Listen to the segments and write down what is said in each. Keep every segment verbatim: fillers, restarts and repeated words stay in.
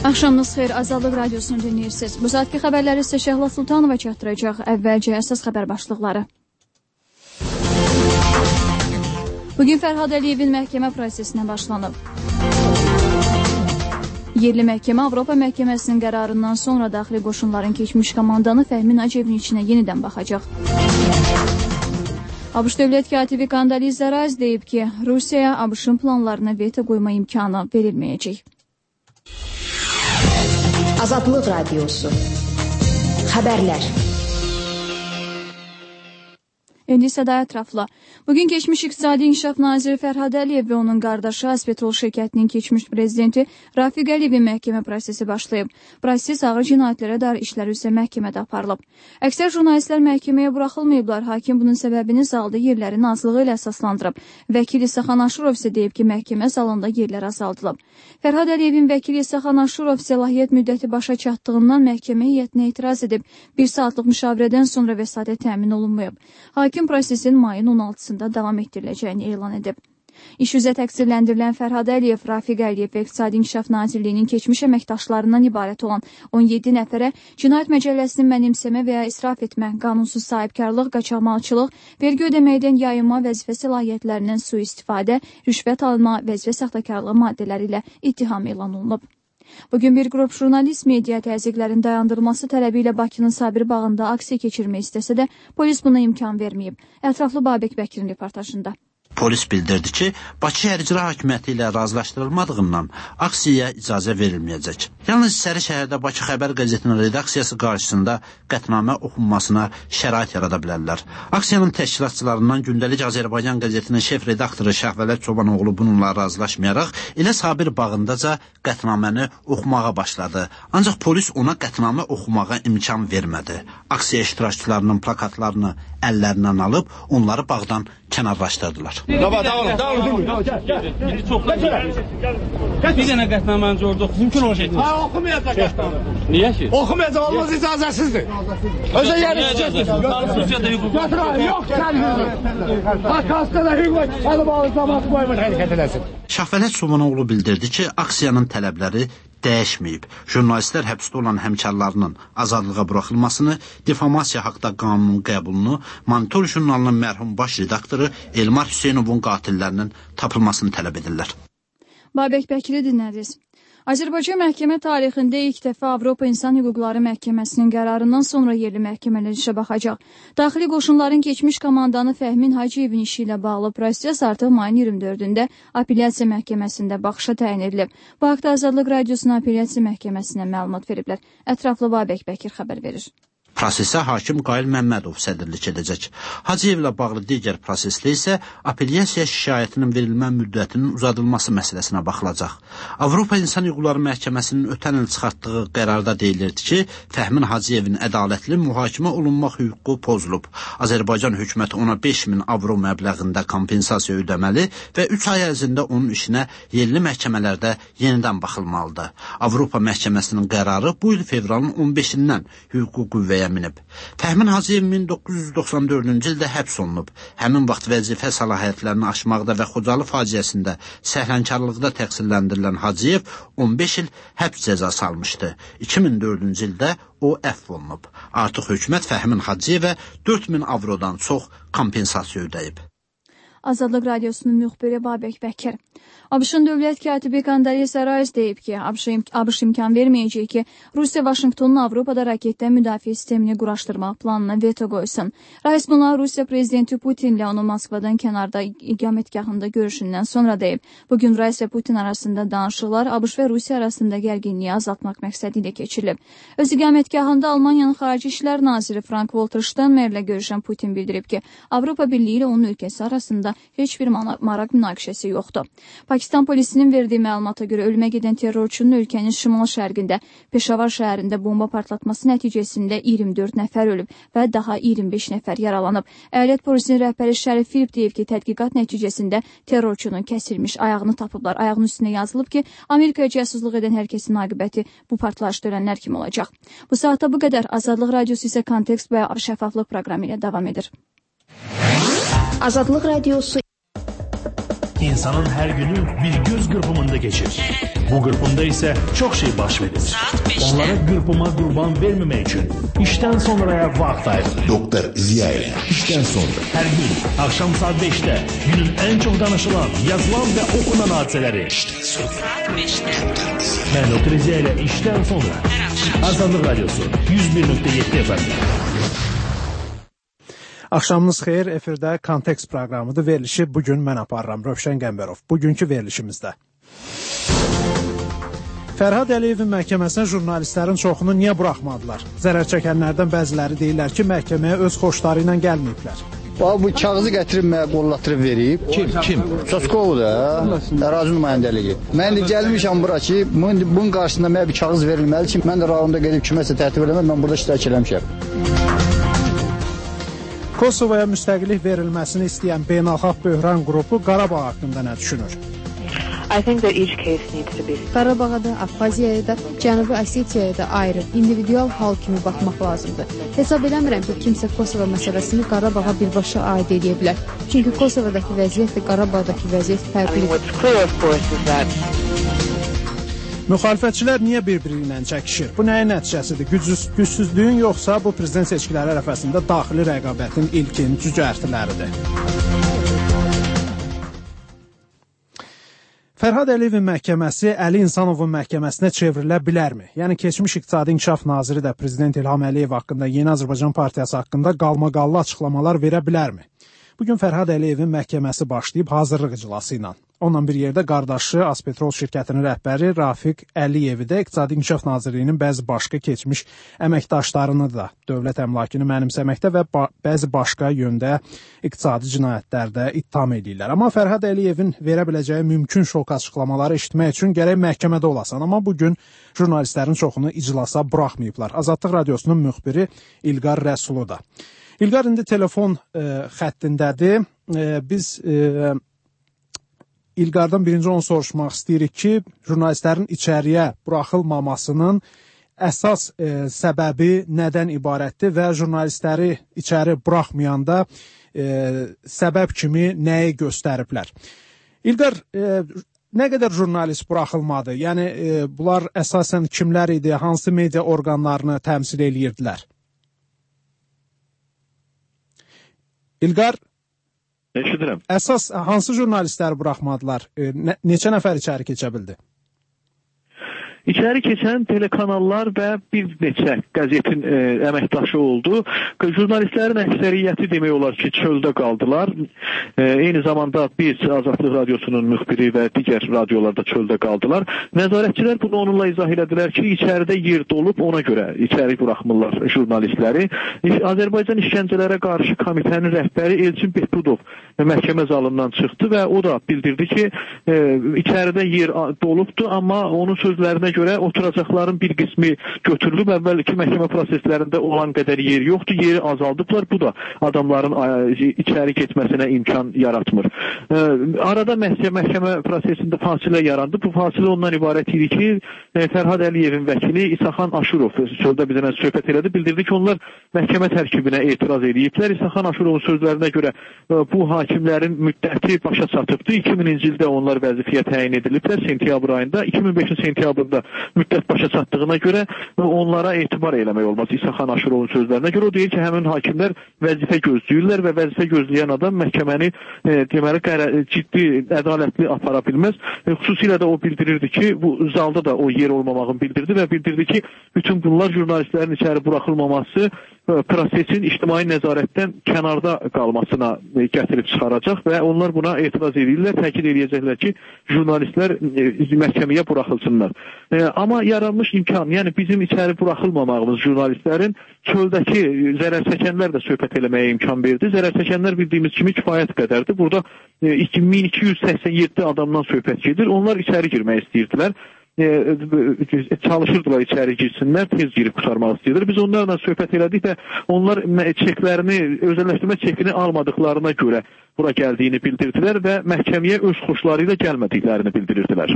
Axşamınız xeyir, Azadlıq Radiosunu dinləyirsiniz. Bu saatki xəbərləri isə Şəhla Sultanova çatdıracaq. Əvvəlcə əsas xəbər başlıqları. Bugün Fərhad Əliyevin məhkəmə prosesinə başlanıb. Yerli məhkəmə Avropa məhkəməsinin qərarından sonra daxili qoşunların keçmiş komandanı Fəhmin Hacıyevin içinə yenidən baxacaq. ABŞ dövlət katibi Kondoliza Rice deyib ki, Rusiyaya ABŞ-ın planlarına veto qoyma imkanı verilməyəcək. Azadlıq Radiosu. Xəbərlər. İndi isə daha ətraflı. Bugün keçmiş İqtisadi İnkişaf Naziri Fərhad Əliyev və onun qardaşı Azpetrol şirkətinin keçmiş prezidenti Rafiq Əliyevin məhkəmə prosesi başlayıb. Proses ağır cinayətlərə dair işlər üzrə məhkəmədə aparılıb. Əksər jurnalistlər məhkəməyə buraxılmayıblar. Hakim bunun səbəbini zalda yerlərin azlığı ilə əsaslandırıb. Vəkil İsaxan Aşurov isə deyib ki, məhkəmə zalında yerlər azaldılıb. Fərhad Əliyevin vəkili İsaxan Aşurov səlahiyyət müddəti başa çatdığından məhkəmə heyətinə etiraz edib. Bir saatlıq müşavirədən sonra vəsatət təmin olunmayıb. Hakim prosesin mayın on altısında davam etdiriləcəyini elan edib. İş üzrə təqsirləndirilən Fərhad Əliyev, Rafiq Əliyev və İqtisadi İnkişaf Nazirliyinin keçmiş əməkdaşlarından ibarət olan on yeddi nəfərə cinayət məcəlləsinin mənimsəmə və ya israf etmə, qanunsuz sahibkarlıq, qaçaqmalçılıq, vergi ödəməkdən yayınma, vəzifə səlahiyyətlərindən sui-istifadə, rüşvət alma, vəzifə saxtakarlığı maddələri ilə ittiham elan olunub. Bugün bir qrup jurnalist media təzyiqlərin dayandırılması tələbi ilə Bakının Sabir bağında aksiya keçirmək istəsə də polis buna imkan verməyib. Ətraflı Babək Bəkirin reportajında. Polis bildirdi ki, Bakı Şəhər İcra Hakimiyyəti ilə razılaşdırılmadığından aksiyaya icazə verilməyəcək. Yalnız İçəri şəhərdə Bakı Xəbər qəzetinin redaksiyası qarşısında qətnamə oxunmasına şərait yarada bilərlər. Aksiyanın təşkilatçılarından Gündəlik Azərbaycan qəzetinin şef redaktoru Şəhvələt Çobanoğlu bununla razılaşmayaraq elə Sabir bağındaca qətnaməni oxumağa başladı. Ancaq polis ona qətnamə oxumağa imkan vermədi. Aksiya iştirakçılarının plakatlarını əllərindən alıb onları bağdan kənarlaşdırdılar. Dava, dava, dava, İndi çoxdan bir dənə qətnaməni orada mümkün olacaq. Ha, oxumayacaq qətnamə. Niyə ki? Oxumayacaq, olmaz icazəsizdir. Özə yeri çıxacaq. Konstitusiyada hüquq var. Yox, sən hüquq. Ha, konstitusiyada hüquq var. Səlim ağzı zamanı qoymur hərəkət edəsin. Şəhvələt Çobanoğlu bildirdi ki, aksiyanın tələbləri dəyişməyib. Jurnalistlər həbsdə olan həmkarlarının azadlığa buraxılmasını, difamasiya haqda qanunun qəbulunu, Monitor jurnalının mərhum baş redaktoru Elmar Hüseynovun qatillərinin tapılmasını tələb edirlər. Babək Bəkiri dinlədiniz. Azərbaycan məhkəmə tarixində ilk dəfə Avropa İnsan Hüquqları Məhkəməsinin qərarından sonra yerli məhkəmələr işə baxacaq. Daxili qoşunların keçmiş komandanı Fəhmin Hacıyevin işi ilə bağlı proses artıq mayın iyirmi dördündə Apellyasiya Məhkəməsində baxışa təyin edilib. Bu haqda Azadlıq Radiosunun Apellyasiya Məhkəməsinə məlumat veriblər. Ətraflı Babək Bəkir xəbər verir. Prosesə hakim Qayıl Məmmədov sədrlik edəcək. Hacıyevlə bağlı digər prosesdə isə apellyasiya şikayətinin verilmə müddətinin uzadılması məsələsinə baxılacaq. Avropa İnsan Hüquqları Məhkəməsinin ötən il çıxartdığı qərarda deyilirdi ki, Fəhmin Hacıyevin ədalətli mühakimə olunmaq hüququ pozulub. Azərbaycan hökuməti ona beş min avro məbləğində kompensasiya ödəməli və üç ay ərzində onun işinə yerli məhkəmələrdə yenidən baxılmalıdır. Avropa Məhkəməsinin qərarı bu il fevralın on beşindən hüquqi qüvvəyə minib. Fəhmin Hacıyev min doqquz yüz doxsan dördüncü ildə həbs olunub. Həmin vaxt vəzifə səlahiyyətlərini aşmaqda və Xocalı faciəsində səhlənkarlıqda təqsirləndirilən Hacıyev on beş il həbs cəzası almışdı. iki min dördüncü ildə o əfv olunub. Artıq hökumət Fəhmin Hacıyevə dörd min avrodan çox kompensasiya ödəyib. Azadlıq Radiosunun müxbiri Babək Bəkir. ABŞ-ın dövlət katibi Kondoliza Rice deyib ki, ABŞ imkan verməyəcək ki, Rusiya Vaşinqtonun Avropada raketdən müdafiə sistemini quraşdırmaq planına veto qoysun. Rice buna Rusiya prezidenti Putinlə onu Moskvadan kənarda iqamətgahında görüşündən sonra deyib. Bugün Rice və Putin arasında danışıqlar ABŞ və Rusiya arasında gərginliyi azaltmaq məqsədi ilə keçirilib. Öz iqamətgahında Almaniyanın Xarici İşlər Naziri Frank-Walter Steinmeierlə görüşən Putin bildirib ki, Avropa Birliyi ilə onun ölkəsi arasında heç bir maraq münaqişəsi yoxdur. Pakistan polisinin verdiyi məlumata görə ölümə gedən terrorçunun ölkənin şimal-şərqində Peşavar şəhərində bomba partlatması nəticəsində iyirmi dörd nəfər ölüb və daha iyirmi beş nəfər yaralanıb. Əyalət polisinin rəhbəri Şərif Filip deyib ki, tədqiqat nəticəsində terrorçunun kəsilmiş ayağını tapıblar. Ayağının üstünə yazılıb ki, Amerikaya cəsusluq edən hər kəsin aqibəti bu partlayışda ölənlər kimi olacaq. Bu saatda bu qədər. Azadlıq Radiosu isə kontekst və şəffaflıq proqramı ilə davam edir. Azadlıq Radiosu İnsanın her günü bir göz qırpımında geçir. Bu qırpımda ise çok şey baş verir. Onlara qırpıma qurban vermemek için işten sonraya vaxt ayır. Doktor Ziyaeli. İşten sonra her gün akşam saat beşte günün en çok danışılan, yazılan ve okunan hadiseleri. İşten sonra beşte. Ben Doktor Ziyaeli işten sonra. Azadlıq Radyosu yüz bir nöqtə yeddi F M. Axşamınız xeyir, efirdə Kontekst proqramıdır. Verilişi bugün mən aparıram, Rövşən Qəmbərov. Bugünkü verilişimizdə. Fərhad Əliyevin məhkəməsinə jurnalistlərin çoxunu niyə buraxmadılar? Zərər çəkənlərdən bəziləri deyirlər ki, məhkəməyə öz xoşları ilə gəlməyiblər. Bu kağızı gətirib mənə qollatdırıb verib. Kim? Kim? Soskov da, ərazi nümayəndəliyi. Mən də gəlmişəm bura ki, bunun qarşısında mənə bir kağız verilməli ki, mən də rayonda gedib kiməsə tərtib eləməm, mən burada iştirak eləmişəm. Kosovaya müstəqillik verilməsini istəyən beynəlxalq böhran qrupu Qarabağ haqqında nə düşünür? Qarabağa da, Abxaziyaya da, Cənubi Osetiyaya da ayrı, individual hal kimi baxmaq lazımdır. Hesab eləmirəm ki, kimsə Kosovo məsələsini Qarabağa birbaşa aid edə bilər. Çünki Kosovadakı vəziyyət və Qarabağdakı vəziyyət fərqlidir. Müxalifətçilər niyə bir-biri ilə çəkişir? Bu nəyin nəticəsidir? Gücsüz, gücsüzlüyün yoxsa bu prezident seçkiləri ərəfəsində daxili rəqabətin ilkin cücərtiləridir? Fərhad Əliyevin məhkəməsi Əli İnsanovun məhkəməsinə çevrilə bilərmi? Yəni, keçmiş İqtisadi İnkişaf Naziri də Prezident İlham Əliyev haqqında, Yeni Azərbaycan Partiyası haqqında qalmaqallı açıqlamalar verə bilərmi? Bugün Fərhad Əliyevin məhkəməsi başlayıb hazırlıq iclası ilə. Onunla bir yerdə qardaşı Aspetrol şirkətinin rəhbəri Rafiq Əliyevi də İqtisadi İnkişaf Nazirliyinin bəzi başqa keçmiş əməkdaşlarını da dövlət əmlakını mənimsəməkdə və ba bəzi başqa yöndə iqtisadi cinayətlərdə ittiham edirlər. Amma Fərhad Əliyevin verə biləcəyi mümkün şok açıqlamaları eşitmək üçün gərək məhkəmədə olasan. Amma bugün jurnalistlərin çoxunu iclasa buraxmayıblar. Azadlıq Radiosunun müxbiri İlqar Rəsulu da. İlqar indi telefon e, xəttindədir. E, biz e, İlqardan birinci onu soruşmaq istəyirik ki, jurnalistlərin içəriyə buraxılmamasının əsas e, səbəbi nədən ibarətdir və jurnalistləri içəri buraxmayanda e, səbəb kimi nəyi göstəriblər? İlqar, e, nə qədər jurnalist buraxılmadı? Yəni, e, bunlar əsasən kimlər idi, hansı media orqanlarını təmsil edirdilər? İlqar, eşidirəm. Əsas hansı jurnalistləri buraxmadılar? E, ne, neçə nəfər içəri keçə bildi? İçəri keçən telekanallar və bir neçə qəzetin e, əməkdaşı oldu. Jurnalistlərin əksəriyyəti demək olar ki, çöldə qaldılar. E, eyni zamanda biz Azadlıq Radiosunun müxbiri və digər radiolarda çöldə qaldılar. Nəzarətçilər bunu onunla izah elədilər ki, içəridə yer dolub, ona görə içəri buraxmırlar jurnalistləri. Azərbaycan İşgəncələrə qarşı komitənin rəhbəri Elçin Behbudov məhkəmə zalından çıxdı və o da bildirdi ki, e, içəridə yer dolubdu, amma onun sözlərinə görə oturacaqların bir qismi götürülüb, əvvəlki məhkəmə proseslərində olan qədər yer yoxdur, yeri azaldıblar. Bu da adamların içəri getməsinə imkan yaratmır. Arada məhkəmə prosesində fasilə yarandı. Bu fasilə ondan ibarət idi ki, Fərhad Əliyevin vəkili İsaxan Aşurov sözdə bizə söhbət elədi, bildirdi ki, onlar məhkəmə tərkibinə etiraz ediblər. İsaxan Aşurovun sözlərinə görə bu hakimlərin müddəti başa çatıbdı. iki mininci ildə onlar vəzifəyə təyin ediliblər sentyabr ayında. iki min beşinci sentyabrda müddət başa çatdığına görə onlara etibar eləmək olmaz. İsaxan Aşurovun sözlərinə görə o deyir ki, həmin hakimlər vəzifə gözləyirlər və vəzifə gözləyən adam məhkəməni e, deməli ciddi, ədalətli apara bilməz. E, xüsusilə də o bildirirdi ki, bu zalda da o yer olmamağını bildirdi və bildirdi ki, bütün bunlar jurnalistlərin içəri buraxılmaması e, prosesin ictimai nəzarətdən kənarda qalmasına e, gətirib çıxaracaq və onlar buna etiraz edirlər, təkid edəcəklər ki, jurnalistlər e, məhkəməyə buraxılsınlar. E, amma yaranmış imkan, yəni bizim içəri buraxılmamağımız jurnalistlərin çöldəki zərər çəkənlər də söhbət eləməyə imkan verdi. Zərər çəkənlər bildiyimiz kimi kifayət qədərdir. Burada e, min iki yüz səksən yeddi adamdan söhbət gedir. Onlar içəri girmək istəyirdilər. E, çalışırdılar içəri girsinlər, tez girib qurtarmaq istəyirlər. Biz onlarla söhbət elədik və onlar çeklərini, özəlləşdirmə çekini almadıqlarına görə bura gəldiyini bildirdilər və məhkəməyə öz xoşları ilə gəlmədiklərini bildirirdilər.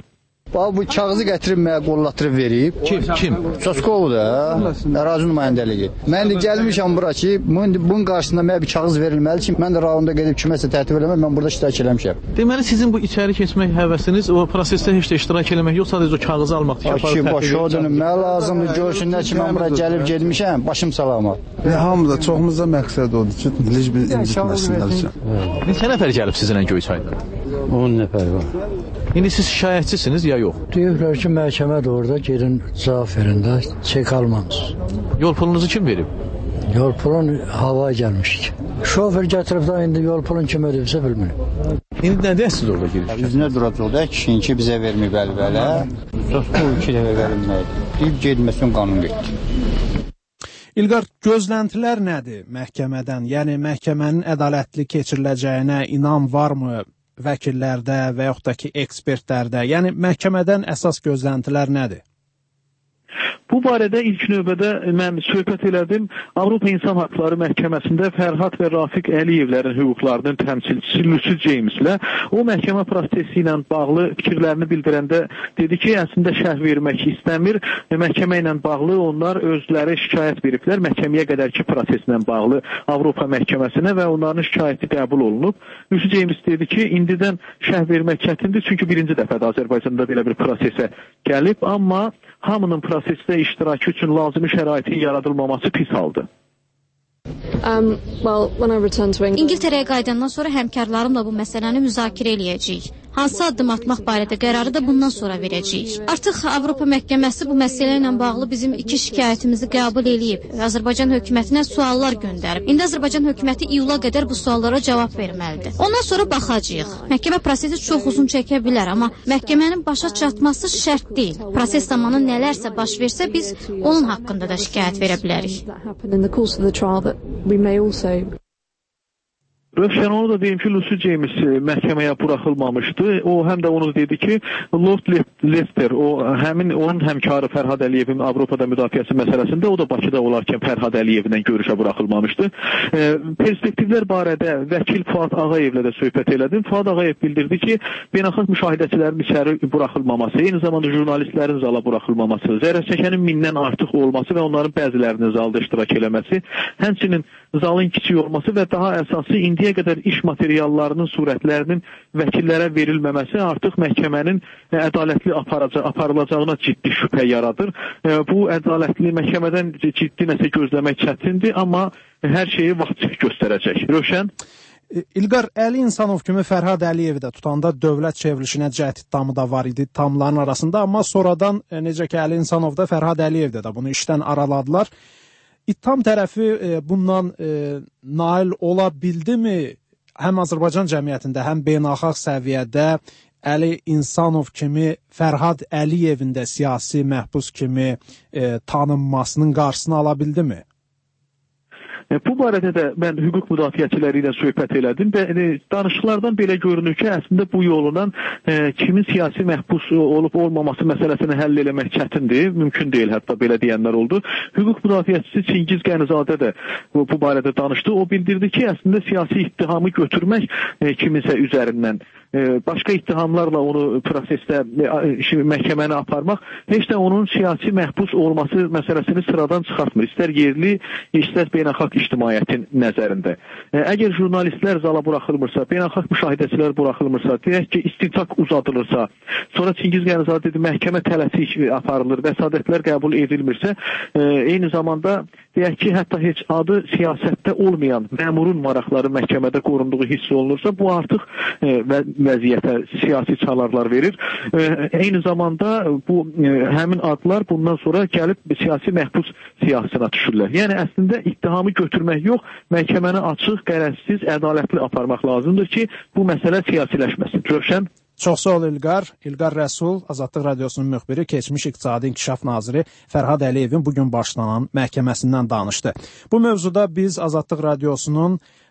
Bax bu kağızı gətirib mənə qollatdırıb verib. Kim? Kim? Çaskov da, ərazi nümayəndəliyi. Mən də gəlmişəm bura ki, bunun qarşısında mənə bir kağız verilməli ki, mən də rayonda gedib kiməsə tərtib eləmək, mən burada iştirak eləmişəm. Deməli sizin bu içəri keçmək həvəsiniz o prosesdə heç də iştirak eləmək yox, sadəcə o kağızı almaqdır ki, ki başı o dönüm, mənə lazımdır görsünlər ki, mən bura gəlib gedmişəm, başım salamat. Hamıda, çoxumuzda məqsəd odur ki, heç bir incitməsinlər üçün. Neçə nəfər gəlib sizinlə Göyçayda? on nəfər var. İndi siz şikayətçisiniz ya yox? Deyirlər ki, məhkəmədir orada, gedin cavab verin də, çek almamız. Yol pulunuzu kim verib? Yol pulun havaya gəlmişik. Şofer gətirib də indi yol pulun kim ödəyibsə bilmiyorum. İndi nə deyəsiniz orada girib? Üzünə duracaq da, kişinki bizə verməyib əl-bələ. Bu iki dəfə verilməkdir. Deyib gedməsin qanun getdi. İlqar, gözləntilər nədir məhkəmədən? Yəni, məhkəmənin ədalətli keçiriləcəyinə inam varmı vəkillərdə və yaxud da ki, ekspertlərdə? Yəni, məhkəmədən əsas gözləntilər nədir? Bu barədə ilk növbədə mən söhbət elədim. Avropa İnsan Haqları Məhkəməsində Fərhad və Rafiq Əliyevlərin hüquqlarının təmsilçisi Lucy Jameslə o məhkəmə prosesi ilə bağlı fikirlərini bildirəndə dedi ki, əslində şərh vermək istəmir. Məhkəmə ilə bağlı onlar özləri şikayət veriblər. Məhkəməyə qədərki proseslə bağlı Avropa Məhkəməsinə və onların şikayəti qəbul olunub. Lucy James dedi ki, indidən şərh vermək çətindir, çünki birinci dəfədə Azərbaycanda belə bir prosesə gəlib, amma hamının prosesdə iştirakı üçün lazımi şəraitin yaradılmaması pis haldır. Um, well, İngiltərəyə qayıdandan sonra həmkarlarımla bu məsələni müzakirə eləyəcəyik. Hansı addım atmaq barədə qərarı da bundan sonra verəcəyik. Artıq Avropa Məhkəməsi bu məsələ ilə bağlı bizim iki şikayətimizi qəbul eləyib. Azərbaycan hökumətinə suallar göndərib. İndi Azərbaycan hökuməti iyula qədər bu suallara cavab verməlidir. Ondan sonra baxacağıq. Məhkəmə prosesi çox uzun çəkə bilər, amma məhkəmənin başa çatması şərt deyil. Proses zamanı nələrsə baş versə, biz onun haqqında da şikayət verə bilərik. Rövşən, onu da deyim ki, Lucy James məhkəməyə buraxılmamışdı. O həm də onu dedi ki, Lord Lester, o həmin onun həmkarı Fərhad Əliyevin Avropada müdafiəsi məsələsində o da Bakıda olarkən Fərhad Əliyevlə görüşə buraxılmamışdı. E, perspektivlər barədə vəkil Fuad Ağayevlə də söhbət elədim. Fuad Ağayev bildirdi ki, beynəlxalq müşahidəçilərin içəri buraxılmaması, eyni zamanda jurnalistlərin zala buraxılmaması, zərərçəkənin mindən artıq olması və onların bəzilərinin zalda iştirak eləməsi, həmçinin zalın kiçik olması və daha əsası indiyə qədər iş materiallarının surətlərinin vəkillərə verilməməsi artıq məhkəmənin ədalətli aparılacağına ciddi şübhə yaradır. Bu ədalətli məhkəmədən ciddi nəsə gözləmək çətindir, amma hər şeyi vaxt göstərəcək. Rövşən? İlqar, Əli İnsanov kimi Fərhad Əliyevi də tutanda dövlət çevrilişinə cəhd ittihamı da var idi ittihamların arasında, amma sonradan necə ki Əli İnsanov da Fərhad Əliyevdə də bunu işdən araladılar. İttiham tərəfi e, bundan e, nail ola bildimi? Həm Azərbaycan cəmiyyətində, həm beynəlxalq səviyyədə Əli İnsanov kimi Fərhad Əliyevin də siyasi məhbus kimi e, tanınmasının qarşısını ala bildimi? Bu barədə də mən hüquq müdafiəçiləri ilə söhbət elədim və danışıqlardan belə görünür ki, əslində bu yolla e, kimin siyasi məhbus olub olmaması məsələsini həll eləmək çətindir, mümkün deyil, hətta belə deyənlər oldu. Hüquq müdafiəçisi Çingiz Qənizadə də bu, bu barədə danışdı. O bildirdi ki, əslində siyasi ittihamı götürmək e, kiminsə üzərindən, e, başqa ittihamlarla onu prosesdə e, məhkəməni aparmaq heç də onun siyasi məhbus olması məsələsini sıradan çıxartmır. İstər yerli, istər beynəlxalq ictimaiyyətin nəzərində. Əgər jurnalistlər zala buraxılmırsa, beynəlxalq müşahidəçilər buraxılmırsa, deyək ki, istintaq uzadılırsa, sonra Çingiz Qənizadə dedi, məhkəmə tələsik aparılır, vəsadətlər qəbul edilmirsə, eyni zamanda deyək ki, hətta heç adı siyasətdə olmayan məmurun maraqları məhkəmədə qorunduğu hiss olunursa, bu artıq vəziyyətə siyasi çalarlar verir. Eyni zamanda bu həmin adlar bundan sonra gəlib siyasi məhbus siyasına düşürlər. Yəni, əslində ittihamı götürmək yox, məhkəməni açıq, qərəzsiz, ədalətli aparmaq lazımdır ki, bu məsələ siyasiləşməsin. Rövşən? Çox sağ ol İlqar. İlqar Rəsul, Azadlıq Radiosunun müxbiri, keçmiş İqtisadi İnkişaf Naziri Fərhad Əliyevin bugün başlanan məhkəməsindən danışdı. Bu mövzuda biz Azadlıq Radiosunun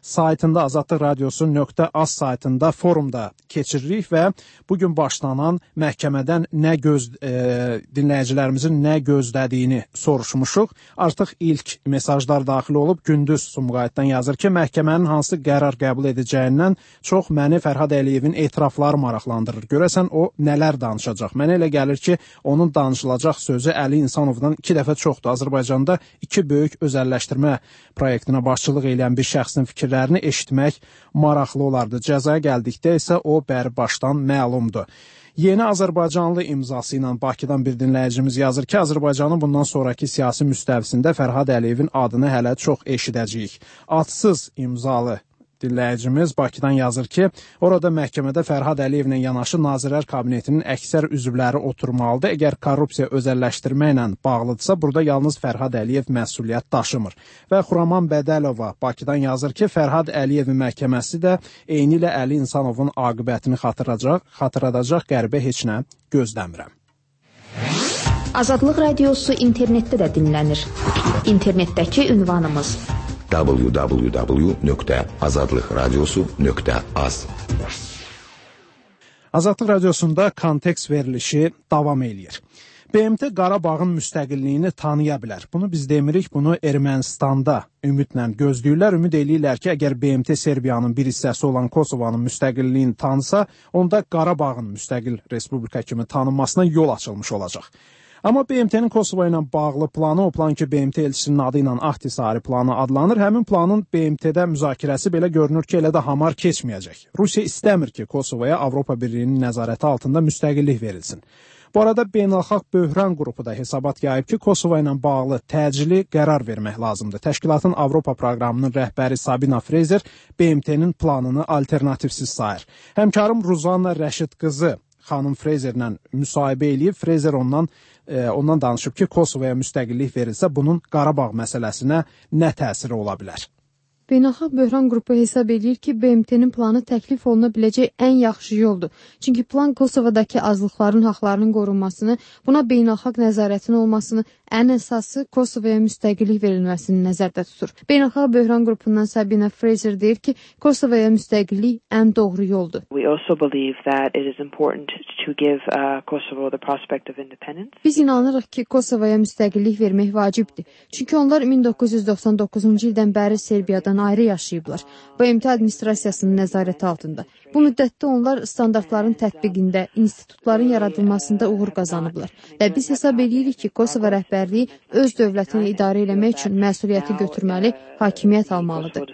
saytında Azadlıq Radiosu nöqtə az saytında forumda keçiririk və bugün başlanan məhkəmədən nə göz e, dinləyicilərimizin nə gözlədiyini soruşmuşuq. Artıq ilk mesajlar daxil olub. Gündüz Sumqayıtdan yazır ki, məhkəmənin hansı qərar qəbul edəcəyindən çox məni Fərhad Əliyevin etirafları maraqlandırır. Görəsən o nələr danışacaq? Mənə elə gəlir ki, onun danışılacaq sözü Əli İnsanovdan iki dəfə çoxdur. Azərbaycanda iki böyük özəlləşdirmə proyektinə başçılıq edən bir şəxsin fikirlərini eşitmək maraqlı olardı. Cəzaya gəldikdə isə o bəri başdan məlumdur. Yeni Azərbaycanlı imzası ilə Bakıdan bir dinləyicimiz yazır ki, Azərbaycanın bundan sonraki siyasi müstəvisində Fərhad Əliyevin adını hələ çox eşidəcəyik. Adsız imzalı dinləyicimiz Bakıdan yazır ki, orada məhkəmədə Fərhad Əliyevlə yanaşı Nazirlər Kabinetinin əksər üzvləri oturmalıdır. Əgər korrupsiya özəlləşdirməklə bağlıdırsa, burada yalnız Fərhad Əliyev məsuliyyət daşımır. Və Xuraman Bədəlova Bakıdan yazır ki, Fərhad Əliyevin məhkəməsi də eyni ilə Əli İnsanovun aqibətini xatırladacaq, xatırladacaq qəribə heç nə gözləmirəm. Azadlıq Radiosu internetdə də dinlənir. İnternetdəki ünvanımız w w w nöqtə azadlıq radiosu nöqtə az. Azadlıq Radiosunda kontekst verilişi davam eləyir. B M T Qarabağın müstəqilliyini tanıya bilər. Bunu biz demirik, bunu Ermənistanda ümidlə gözləyirlər. Ümid eləyirlər ki, əgər B M T Serbiyanın bir hissəsi olan Kosovanın müstəqilliyini tanısa, onda Qarabağın müstəqil respublika kimi tanınmasına yol açılmış olacaq. Amma B M T-nin Kosovo ilə bağlı planı, o plan ki, B M T elçisinin adı ilə Ahtisaari planı adlanır. Həmin planın B M T-də müzakirəsi belə görünür ki, elə də hamar keçməyəcək. Rusiya istəmir ki, Kosovaya Avropa Birliyinin nəzarəti altında müstəqillik verilsin. Bu arada Beynəlxalq Böhran qrupu da hesabat yayıb ki, Kosovo ilə bağlı təcili qərar vermək lazımdır. Təşkilatın Avropa proqramının rəhbəri Sabina Frezer B M T-nin planını alternativsiz sayır. Həmkarım Ruzanna Rəşid qızı xanım Frezerlə müsahibə eləyib. Frezer ondan e, ondan danışıb ki, Kosovaya müstəqillik verilsə, bunun Qarabağ məsələsinə nə təsiri ola bilər? Beynəlxalq Böhran qrupu hesab edir ki, B M T-nin planı təklif oluna biləcək ən yaxşı yoldur. Çünki plan Kosovadakı azlıqların haqlarının qorunmasını, buna beynəlxalq nəzarətin olmasını, ən əsası Kosovaya müstəqillik verilməsini nəzərdə tutur. Beynəlxalq Böhran qrupundan Sabina Fraser deyir ki, Kosovaya müstəqillik ən doğru yoldur. We also believe that it is important to give uh, Kosovo the prospect of independence. Biz inanırıq ki, Kosovaya müstəqillik vermək vacibdir. Çünki onlar min doqquz yüz doxsan doqquzuncu ildən bəri Serbiyadan ayrı yaşayıblar. B M T administrasiyasının nəzarəti altında. Bu müddətdə onlar standartların tətbiqində, institutların yaradılmasında uğur qazanıblar. Və biz hesab edirik ki, Kosovo rəhbərliyi öz dövlətini idarə etmək üçün məsuliyyəti götürməli, hakimiyyət almalıdır.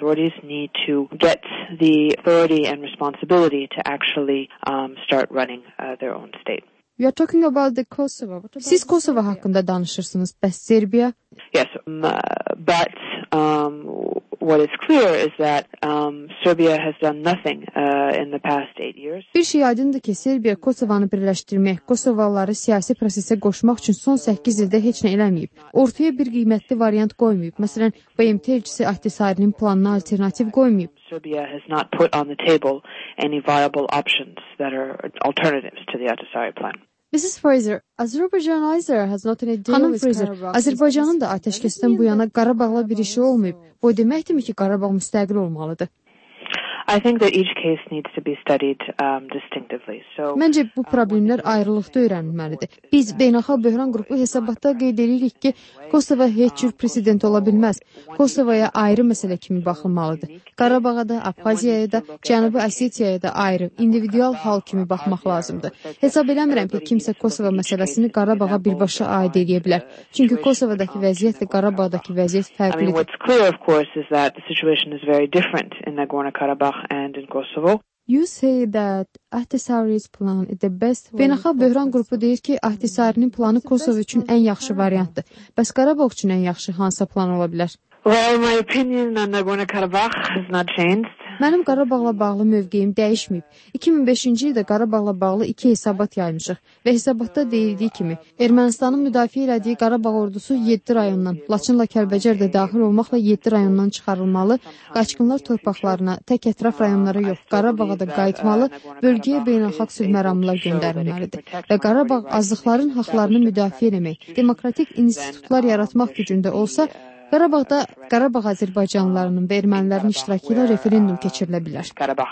You are talking about the Kosovo. Siz Kosovo haqqında danışırsınız, bəs Serbiya? Yes, um, uh, but um, what is clear is that um, Serbia has done nothing uh, in the past eight years. Bir şey aydındır ki, Serbiya Kosovanı birləşdirmək, Kosovalıları siyasi prosesə qoşmaq üçün son səkkiz ildə heç nə eləməyib. Ortaya bir qiymətli variant qoymayıb. Məsələn, B M T elçisi Ahtisaarinin planına alternativ qoymayıb. Serbia has not put on the table any viable options that are alternatives to the Ahtisaari plan. Missus Fraser, Azərbaycan either has not any deal with Fraser, Azərbaycanın da atəşkəsdən bu yana Qarabağla bir işi olmayıb. Bu deməkdirmi ki, Qarabağ müstəqil olmalıdır? I think that each case needs to be studied um, distinctively. So, Məncə bu problemlər ayrılıqda öyrənilməlidir. Biz Beynəlxalq Böhran qrupu hesabatda qeyd edirik ki, Kosovo heç cür prezident ola bilməz. Kosovaya ayrı məsələ kimi baxılmalıdır. Qarabağa da, Abxaziyaya da, Cənubi Osetiyaya da ayrı, individual hal kimi baxmaq lazımdır. Hesab eləmirəm ki, kimsə Kosovo məsələsini Qarabağa birbaşa aid edə bilər. Çünki Kosovadakı vəziyyətlə Qarabağdakı vəziyyət fərqlidir. I mean, what's clear, of course, is that the situation is very different in Nagorno-Karabakh and in Kosovo. You say that Ahtisaari's plan is the best. Beynəlxalq Böhran qrupu deyir ki, Ahtisaarinin planı Kosovo üçün ən yaxşı variantdır. Bəs Qarabağ üçün ən yaxşı hansı plan ola bilər? Well, my opinion on Nagorno-Karabakh has not changed. Mənim Qarabağla bağlı mövqeyim dəyişməyib. iki min beşinci ildə Qarabağla bağlı iki hesabat yaymışıq və hesabatda deyildiyi kimi, Ermənistanın müdafiə elədiyi Qarabağ ordusu yeddi rayondan, Laçınla Kəlbəcər də daxil olmaqla yeddi rayondan çıxarılmalı, qaçqınlar torpaqlarına, tək ətraf rayonlara yox, Qarabağa da qayıtmalı, bölgəyə beynəlxalq sülh məramlılar göndərilməlidir və Qarabağ azlıqların haqlarını müdafiə eləmək, demokratik institutlar yaratmaq gücündə olsa, Qarabağda Qarabağ Azərbaycanlılarının və ermənilərin iştirakı ilə referendum keçirilə bilər.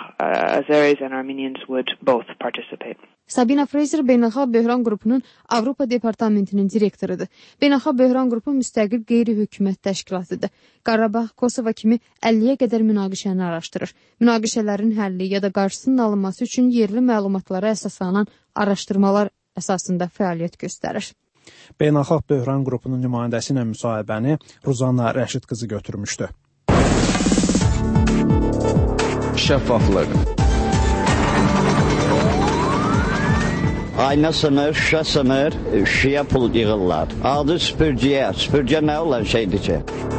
Sabina Fraser Beynəlxalq Böhran Qrupunun Avropa Departamentinin direktorudur. Beynəlxalq Böhran Qrupu müstəqil qeyri-hökumət təşkilatıdır. Qarabağ, Kosovo kimi əlliyə qədər münaqişəni araşdırır. Münaqişələrin həlli ya da qarşısının alınması üçün yerli məlumatlara əsaslanan araşdırmalar əsasında fəaliyyət göstərir. Beynəlxalq Böhran Qrupunun nümayəndəsi ilə müsahibəni Ruzanna Rəşid qızı götürmüşdü. Şəffaflıq. Ayna sınır, şüşə sınır, şüşəyə pul yığırlar. Adı süpürgəyə. Süpürgə nə olan şeydir ki?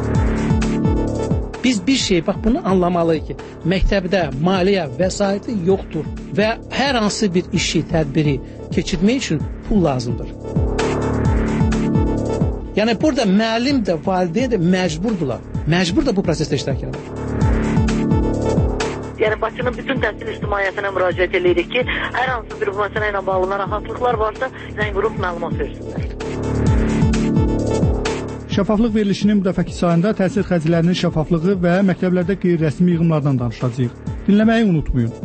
Biz bir şey, bax bunu anlamalıyıq ki, məktəbdə maliyyə vəsaiti yoxdur və hər hansı bir işi, tədbiri keçirmək üçün pul lazımdır. Yəni burada müəllim də, valideyn də məcburdular. Məcbur da bu prosesdə iştirak edir. Yəni Bakının bütün təhsil ictimaiyyətinə müraciət edirik ki, hər hansı bir bu məsələ ilə bağlı narahatlıqlar varsa, zəng vurub məlumat versinlər. Şəffaflıq verilişinin bu dəfəki sayında təhsil xərclərinin şəffaflığı və məktəblərdə qeyri-rəsmi yığımlardan danışacağıq. Dinləməyi unutmayın.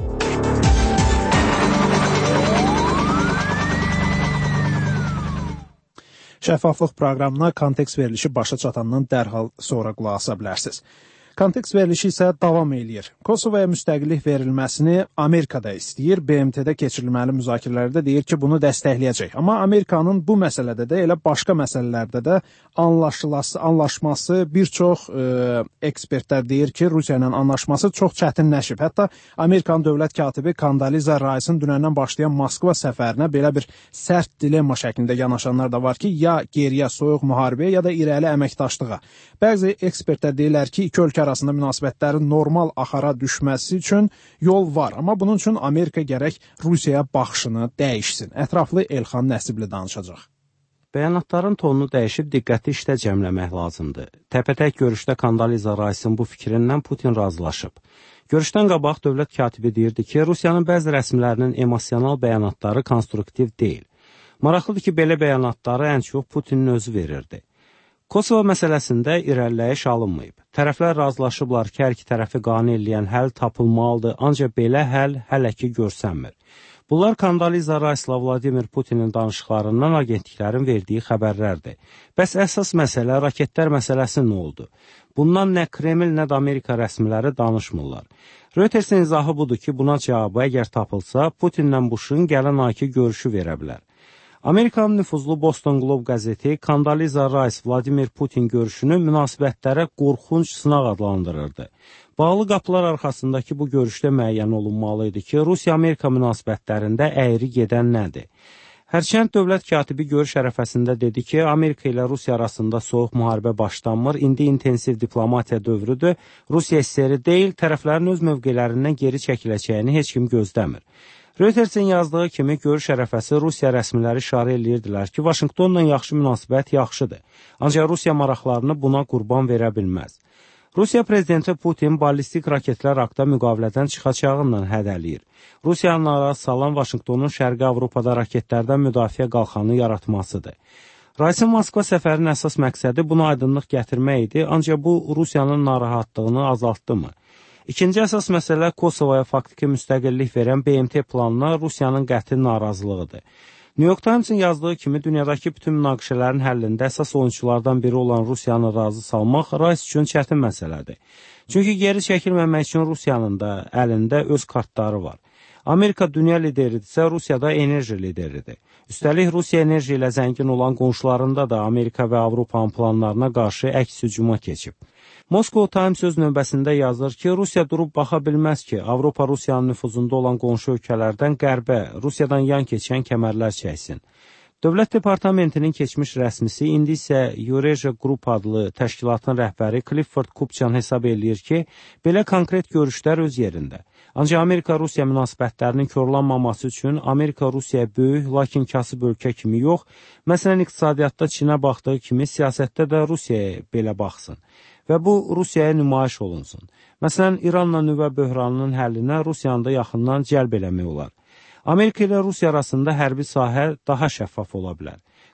Şəffaflıq proqramına kontekst verilişi başa çatandan dərhal sonra qulaq asa bilərsiniz. Kontekst verilişi isə davam eləyir. Kosovoya müstəqillik verilməsini Amerika da istəyir. B M T-də keçirilməli müzakirələrdə deyir ki, bunu dəstəkləyəcək. Amma Amerikanın bu məsələdə də elə başqa məsələlərdə də anlaşılası, anlaşması bir çox e, ekspertlər deyir ki, Rusiya ilə anlaşması çox çətinləşib. Hətta Amerikan dövlət katibi Condoleezza Rice'ın dünəndən başlayan Moskva səfərinə belə bir sərt dilemma şəklində yanaşanlar da var ki, ya geriyə soyuq müharibəyə, ya da irəli əməkdaşlığa. Bəzi ekspertlər deyirlər ki, iki ölkə arasında münasibətlərin normal axara düşməsi üçün yol var. Amma bunun üçün Amerika gərək Rusiyaya baxışını dəyişsin. Ətraflı Elxan Nəsibli danışacaq. Bəyanatların tonunu dəyişib diqqəti işdə cəmləmək lazımdır. Təpətək görüşdə Condoleezza Rice'ın bu fikrindən Putin razılaşıb. Görüşdən qabaq dövlət katibi deyirdi ki, Rusiyanın bəzi rəsmilərinin emosional bəyanatları konstruktiv deyil. Maraqlıdır ki, belə bəyanatları ən çox Putinin özü verirdi. Kosovo məsələsində irəliləyiş alınmayıb. Tərəflər razılaşıblar ki, hər iki tərəfi qane eləyən həll tapılmalıdır, ancaq belə həll hələ ki görsənmir. Bunlar Condoleezza Rice'la Vladimir Putinin danışıqlarından agentliklərin verdiyi xəbərlərdir. Bəs əsas məsələ, raketlər məsələsi nə oldu? Bundan nə Kreml, nə də Amerika rəsmiləri danışmırlar. Reutersin izahı budur ki, buna cavabı əgər tapılsa, Putinlə Bush'un gələn ayki görüşü verə bilər. Amerikanın nüfuzlu Boston Globe qəzeti Condoleezza Rice Vladimir Putin görüşünü münasibətlərə qorxunc sınaq adlandırırdı. Bağlı qapılar arxasındakı bu görüşdə müəyyən olunmalıydı ki, Rusiya-Amerika münasibətlərində əyri gedən nədir? Hərçənd dövlət katibi görüş ərəfəsində dedi ki, Amerika ilə Rusiya arasında soyuq müharibə başlanmır, indi intensiv diplomatiya dövrüdür, Rusiya hissəri deyil, tərəflərin öz mövqelərindən geri çəkiləcəyini heç kim gözləmir. Reutersin yazdığı kimi görüş ərəfəsi Rusiya rəsmiləri işarə edirdilər ki, Vaşinqtonla yaxşı münasibət yaxşıdır. Ancaq Rusiya maraqlarını buna qurban verə bilməz. Rusiya prezidenti Putin ballistik raketlər haqda müqavilədən çıxacağından hədəliyir. Rusiyanın narazı salan Vaşinqtonun Şərqi Avropada raketlərdən müdafiə qalxanı yaratmasıdır. Rice'ın Moskva səfərinin əsas məqsədi buna aydınlıq gətirmək idi, ancaq bu Rusiyanın narahatlığını azaltdı mı? İkinci əsas məsələ Kosovoya faktiki müstəqillik verən B M T planına Rusiyanın qəti narazılığıdır. New York Times'ın yazdığı kimi dünyadakı bütün münaqişələrin həllində əsas oyunçulardan biri olan Rusiyanı razı salmaq Rice üçün çətin məsələdir. Çünki geri çəkilməmək üçün Rusiyanın da əlində öz kartları var. Amerika dünya lideridirsə, Rusiya da enerji lideridir. Üstəlik, Rusiya enerji ilə zəngin olan qonşularında da Amerika və Avropanın planlarına qarşı əks hücuma keçib. Moscow Times öz növbəsində yazır ki, Rusiya durub baxa bilməz ki, Avropa Rusiyanın nüfuzunda olan qonşu ölkələrdən qərbə, Rusiyadan yan keçən kəmərlər çəksin. Dövlət Departamentinin keçmiş rəsmisi, indi isə Eurasia Group adlı təşkilatın rəhbəri Clifford Kupchan hesab eləyir ki, belə konkret görüşlər öz yerində. Ancaq Amerika-Rusiya münasibətlərinin korlanmaması üçün Amerika-Rusiya böyük, lakin kasıb ölkə kimi yox, məsələn, iqtisadiyyatda Çinə baxdığı kimi siyasətdə də Rusiyaya belə baxsın. Və bu, Rusiyaya nümayiş olunsun. Məsələn, İranla nüvə böhranının həllinə Rusiyanı da yaxından cəlb eləmək olar. Amerika ilə Rusiya arasında hərbi sahə daha şəffaf ola bilər.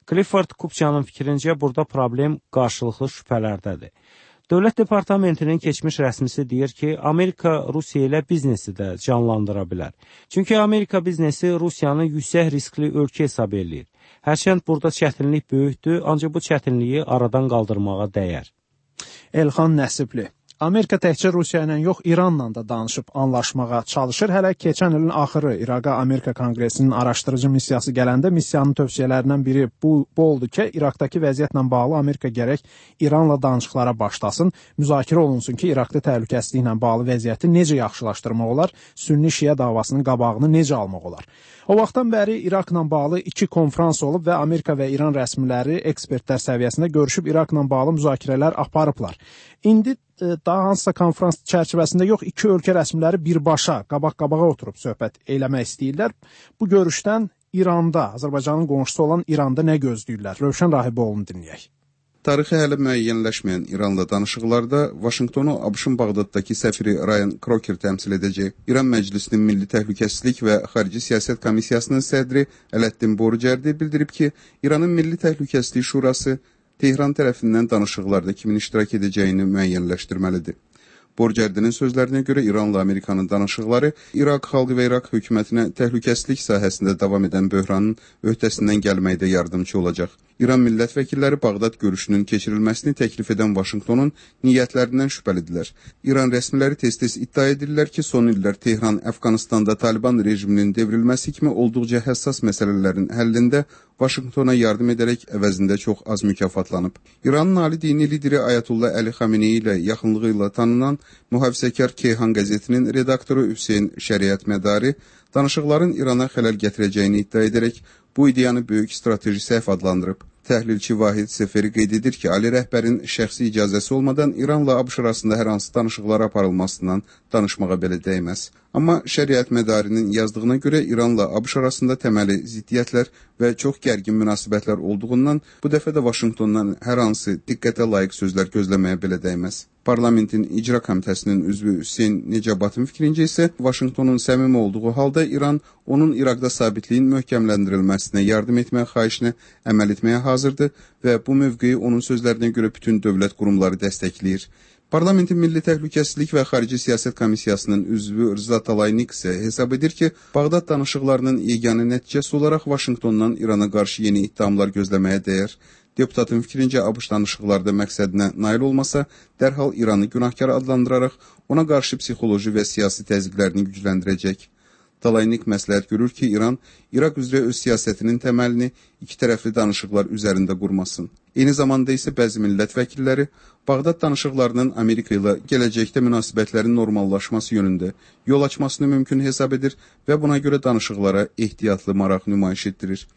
Clifford Kupçanın fikrincə burada problem qarşılıqlı şübhələrdədir. Dövlət Departamentinin keçmiş rəsmisi deyir ki, Amerika Rusiya ilə biznesi də canlandıra bilər. Çünki Amerika biznesi Rusiyanı yüksək riskli ölkə hesab edir. Hərçənd burada çətinlik böyükdür, ancaq bu çətinliyi aradan qaldırmağa dəyər. Elxan Nəsibli. Amerika təkcə Rusiya ilə yox, İranla da danışıb anlaşmağa çalışır. Hələ keçən ilin axırı İraqa Amerika Konqresinin araşdırıcı missiyası gələndə missiyanın tövsiyələrindən biri bu, bu oldu ki, İraqdakı vəziyyətlə bağlı Amerika gərək İranla danışıqlara başlasın, müzakirə olunsun ki, İraqda təhlükəsizliklə bağlı vəziyyəti necə yaxşılaşdırmaq olar, Sünni-Şiə davasının qabağını necə almaq olar. O vaxtdan bəri İraqla bağlı iki konfrans olub və Amerika və İran rəsmiləri ekspertlər səviyyəsində görüşüb İraqla bağlı müzakirələr aparıblar. İndi daha hansısa konfrans çərçivəsində yox, iki ölkə rəsmiləri birbaşa, qabaq-qabağa oturub söhbət eləmək istəyirlər. Bu görüşdən İranda, Azərbaycanın qonşusu olan İranda nə gözləyirlər? Rövşən Rahiboğlu'nu dinləyək. Tarixi hələ müəyyənləşməyən İranla danışıqlarda Vaşinqtonu ABŞ-ın Bağdaddakı səfiri Ryan Crocker təmsil edəcək. İran Məclisinin Milli Təhlükəsizlik və Xarici Siyasət Komissiyasının sədri Ələddin Borucerdi bildirib ki, İranın Milli Təhlükəsizlik Şurası Tehran tərəfindən danışıqlarda kimin iştirak edəcəyini müəyyənləşdirməlidir. Borcerdinin sözlərinə görə İranla Amerikanın danışıqları İraq xalqı və İraq hökumətinə təhlükəsizlik sahəsində davam edən böhranın öhdəsindən gəlməkdə yardımcı olacaq. İran millət vəkilləri Bağdad görüşünün keçirilməsini təklif edən Vaşinqtonun niyyətlərindən şübhəlidirlər. İran rəsmiləri tez-tez iddia edirlər ki, son illər Tehran Əfqanistanda Taliban rejiminin devrilməsi kimi olduqca həssas məsələlərin həllində Vaşinqtona yardım edərək əvəzində çox az mükafatlanıb. İranın ali dini lideri Ayətullah Əli Xamenei ilə yaxınlığı ilə tanınan Mühafizəkar Keyhan qəzetinin redaktoru Hüseyn Şəriət Mədari danışıqların İrana xələl gətirəcəyini iddia edərək bu ideyanı böyük strateji səhv adlandırıb. Təhlilçi Vahid Seferi qeyd edir ki, Ali rəhbərin şəxsi icazəsi olmadan İranla ABŞ arasında hər hansı danışıqlar aparılmasından danışmağa belə dəyməz. Amma Şəriət Mədarinin yazdığına görə İranla ABŞ arasında təməli ziddiyyətlər və çox gərgin münasibətlər olduğundan bu dəfə də Vaşinqtondan hər hansı diqqətə layiq sözlər gözləməyə belə dəyməz. Parlamentin İcra Komitəsinin üzvü Hüseyn Necabatın fikrincə isə Vaşinqtonun səmimi olduğu halda İran onun İraqda sabitliyin möhkəmləndirilməsinə yardım etməyə xahişinə əməl etməyə hazırdır və bu mövqeyi onun sözlərinə görə bütün dövlət qurumları dəstəkləyir. Parlamentin Milli Təhlükəsizlik və Xarici Siyasət Komissiyasının üzvü Rıza Talaynik isə hesab edir ki, Bağdad danışıqlarının yeganə nəticəsi olaraq Vaşinqtondan İrana qarşı yeni ittihamlar gözləməyə dəyər. Deputatın fikrincə ABŞ danışıqlarda məqsədinə nail olmasa, dərhal İranı günahkar adlandıraraq ona qarşı psixoloji və siyasi təzyiqlərini gücləndirəcək. Talaynik məsləhət görür ki, İran İraq üzrə öz siyasətinin təməlini iki tərəfli danışıqlar üzərində qurmasın. Eyni zamanda isə bəzi millət vəkilləri Bağdad danışıqlarının Amerika ilə gələcəkdə münasibətlərin normallaşması yönündə yol açmasını mümkün hesab edir və buna görə danışıqlara ehtiyatlı maraq nümayiş etdirir.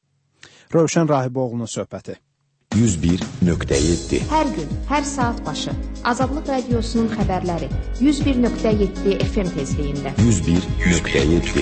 Rövşən Rahiboğlu'nun söhbəti. yüz bir nöqtə yeddi. Hər gün, hər saat başı Azadlıq Radiosunun xəbərləri yüz bir nöqtə yeddi F M tezliyində. yüz bir nöqtə yeddi.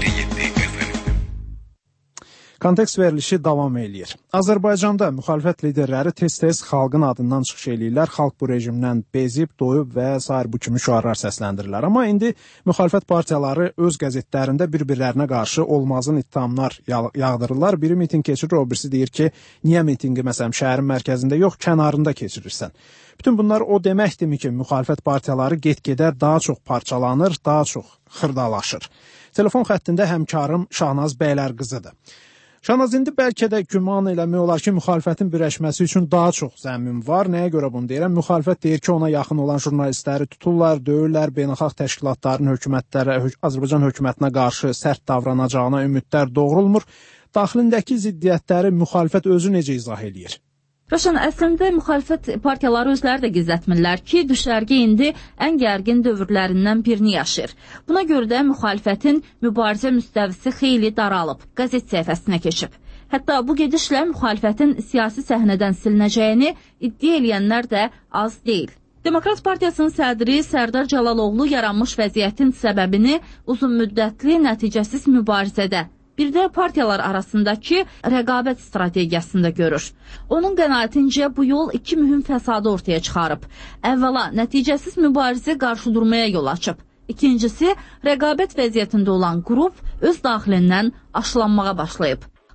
Kontekst verilişi davam eləyir. Azərbaycanda müxalifət liderləri tez-tez xalqın adından çıxış eləyirlər. Xalq bu rejimdən bezib, doyub və sair bu kimi şüarlar səsləndirirlər. Amma indi müxalifət partiyaları öz qəzetlərində bir-birlərinə qarşı olmazın ittihamlar yağdırırlar. Biri miting keçirir, o birisi deyir ki, niyə mitingi məsələn şəhərin mərkəzində yox, kənarında keçirirsən. Bütün bunlar o deməkdirmi ki, müxalifət partiyaları get-gedə daha çox parçalanır, daha çox xırdalaşır. Telefon xəttində həmkarım Şahnaz Bəylərqızıdır. Şahnaz, indi bəlkə də güman eləmək olar ki, müxalifətin birləşməsi üçün daha çox zəmin var. Nəyə görə bunu deyirəm? Müxalifət deyir ki, ona yaxın olan jurnalistləri tuturlar, döyürlər, beynəlxalq təşkilatların hökumətlərə, Azərbaycan hökumətinə qarşı sərt davranacağına ümidlər doğrulmur. Daxilindəki ziddiyyətləri müxalifət özü necə izah eləyir? Rəşən, əslində müxalifət partiyaları özləri də gizlətmirlər ki, düşərgə indi ən gərgin dövrlərindən birini yaşayır. Buna görə də müxalifətin mübarizə müstəvisi xeyli daralıb, qəzet səhifəsinə keçib. Hətta bu gedişlə müxalifətin siyasi səhnədən silinəcəyini iddia eləyənlər də az deyil. Demokrat Partiyasının sədri Sərdar Cəlaloğlu yaranmış vəziyyətin səbəbini uzunmüddətli nəticəsiz mübarizədə, bir də partiyalar arasındakı rəqabət strategiyasında görür. Onun qənaətincə bu yol iki mühüm fəsadı ortaya çıxarıb. Əvvəla, nəticəsiz mübarizə qarşıdurmaya yol açıb. İkincisi, rəqabət vəziyyətində olan qrup öz daxilindən aşılanmağa başlayıb.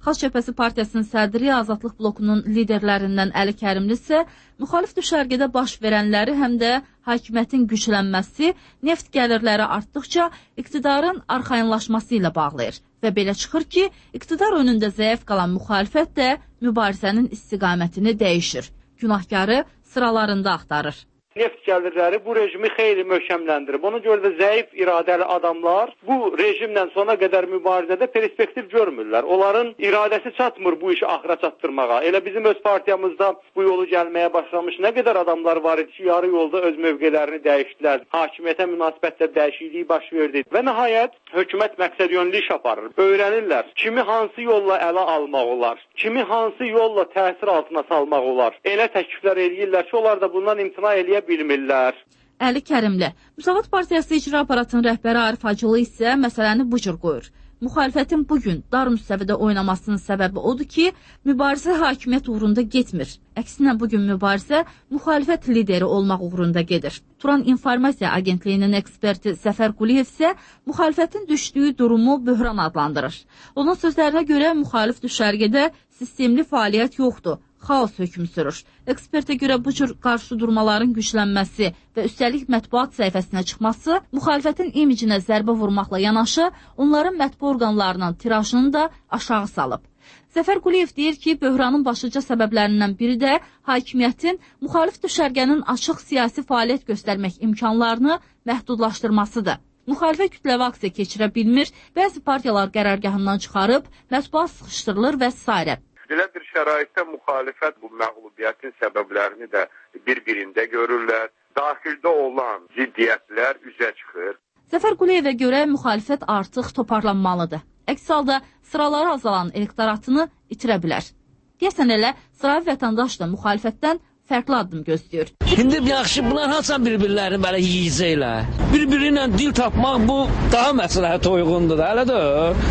Xalq Cəbhəsi Partiyasının sədri, Azadlıq blokunun liderlərindən Əli Kərimli isə müxalif düşərgədə baş verənləri həm də hakimiyyətin güclənməsi, neft gəlirləri artdıqca iqtidarın arxayınlaşması ilə bağlayır. Və belə çıxır ki, iqtidar önündə zəif qalan müxalifət də mübarizənin istiqamətini dəyişir. Günahkarı sıralarında axtarır. Neft gəlirləri bu rejimi xeyli möhkəmləndirib. Ona görə də zəif iradəli adamlar bu rejimlə sona qədər mübarizədə perspektiv görmürlər. Onların iradəsi çatmır bu işi axıra çatdırmağa. Elə bizim öz partiyamızda bu yolu gəlməyə başlamış nə qədər adamlar var idi ki, yarı yolda öz mövqelərini dəyişdilər. Hakimiyyətə münasibətdə dəyişiklik baş verdi. Və nəhayət hökumət məqsədyönlü iş aparır. Öyrənirlər kimi hansı yolla ələ almaq olar, kimi hansı yolla təsir altına salmaq olar. Elə təkliflər eləyirlər ki, onlar da bundan imtina eləyə bilmirlər. Əli Kərimli, Müsavat Partiyası icra aparatının rəhbəri Arif Hacılı isə məsələni bu cür qoyur. Müxalifətin bugün dar müstəvidə oynamasının səbəbi odur ki, mübarizə hakimiyyət uğrunda getmir. Əksinə bugün mübarizə müxalifət lideri olmaq uğrunda gedir. Turan İnformasiya Agentliyinin eksperti Səfər Quliyev isə müxalifətin düşdüyü durumu böhran adlandırır. Onun sözlərinə görə müxalif düşərgədə sistemli fəaliyyət yoxdur. Xaos hökm sürür. Ekspertə görə bu cür qarşı durmaların güclənməsi və üstəlik mətbuat səhifəsinə çıxması müxalifətin imicinə zərbə vurmaqla yanaşı, onların mətbu orqanlarının tirajını da aşağı salıb. Səfər Quliyev deyir ki, böhranın başlıca səbəblərindən biri də hakimiyyətin müxalif düşərgənin açıq siyasi fəaliyyət göstərmək imkanlarını məhdudlaşdırmasıdır. Müxalifə kütləvi aksiya keçirə bilmir, bəzi partiyalar qərargahından çıxarıb, mətbuat sıxışdırılır və s. Belə bir şəraitdə müxalifət bu məğlubiyyətin səbəblərini də bir-birində görürlər. Daxildə olan ziddiyyətlər üzə çıxır. Səfər Quliyevə görə müxalifət artıq toparlanmalıdır. Əks halda sıraları azalan elektoratını itirə bilər. Deyəsən elə sıravi vətəndaş da müxalifətdən fərqli addım gözləyir. İndi yaxşı, bunlar haçan bir-birlərini belə yiyəcəklər. Bir-biri ilə dil tapmaq bu daha məsləhətə uyğundur da, elə də.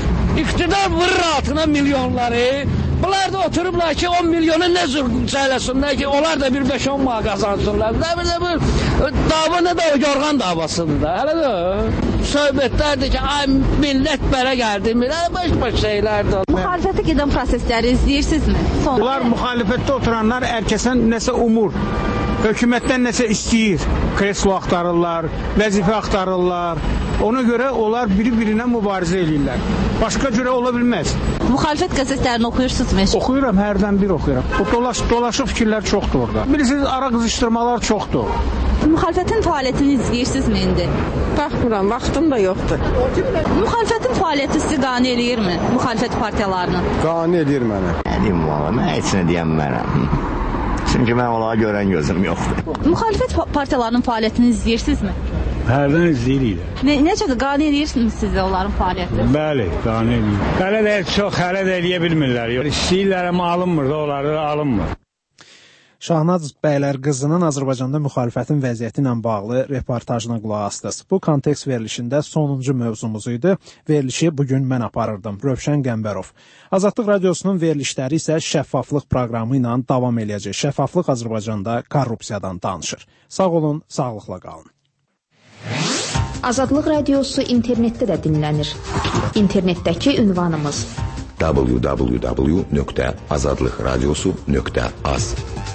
İqtidar vurur altına milyonları. Bunlar da oturublar ki, on milyonu nə cəhləsinlər ki, onlar da bir beş on mağa qazansınlar. Nə bir bu dava nə də o yorğan davasıdır da, hələ də. Söhbətlərdir ki, ay millət belə gəldi, millət baş-baş şeylərdir. Müxalifətə gedən prosesləri izləyirsinizmi? Bunlar müxalifətdə oturanlar ərkəsən nəsə umur. Hökumətdən nəsə istəyir. Kreslo axtarırlar, vəzifə axtarırlar. Ona görə onlar biri-birinə mübarizə edirlər. Başqa cürə ola bilməz. Müxalifət qəzetlərini oxuyursunuzmu? Oxuyuram, hərdən bir oxuyuram. O dolaş, dolaşıq fikirlər çoxdur orada. Bilirsiniz, ara qızışdırmalar çoxdur. Müxalifətin fəaliyyətini izləyirsinizmi indi? Baxmıram, vaxtım da yoxdur. Müxalifətin fəaliyyəti sizi qane eləyirmi? Müxalifət partiyalarının? Qane eləyir mənə. Nə deyim valla, mən heç nə deyəm mənəm. Çünki mən onlara görən gözüm yoxdur. Müxalifət partiyalarının fəaliyyətini izləyirsinizmi? Hərdən izləyirik. Ne, necədir, qane eləyirsiniz siz onların fəaliyyətini? Bəli, qane eləyir. Hələ də çox, hələ də eləyə bilmirlər. İstəyirlər, amma alınmır da, onları alınmır. Şahnaz bəylər qızının Azərbaycanda müxalifətin vəziyyəti ilə bağlı reportajına qulaq asdınız. Bu kontekst verilişində sonuncu mövzumuz idi. Verilişi bugün mən aparırdım. Rövşən Qəmbərov. Azadlıq Radiosunun verilişləri isə şəffaflıq proqramı ilə davam eləyəcək. Şəffaflıq Azərbaycanda korrupsiyadan danışır. Sağ olun, sağlıqla qalın. Azadlıq Radiosu internetdə də dinlənir. İnternetdəki ünvanımız w w w nöqtə azadlıq radiosu nöqtə az.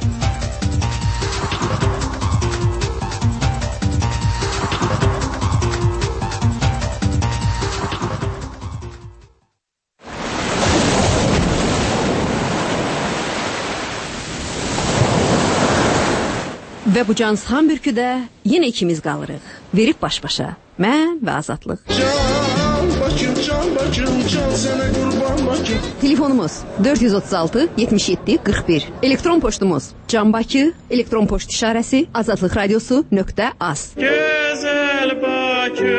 Və bu cansıxan bürküdə yenə ikimiz qalırıq. Verib baş-başa. Mən və Azadlıq. Can Bakım, can Bakım, can sənə qurban Bakım. Telefonumuz dörd yüz otuz altı yetmiş yeddi qırx bir. Elektron poçtumuz Can Bakı, elektron poçt işarəsi azadlıq radiosu nöqtə az. Gözəl Bakı.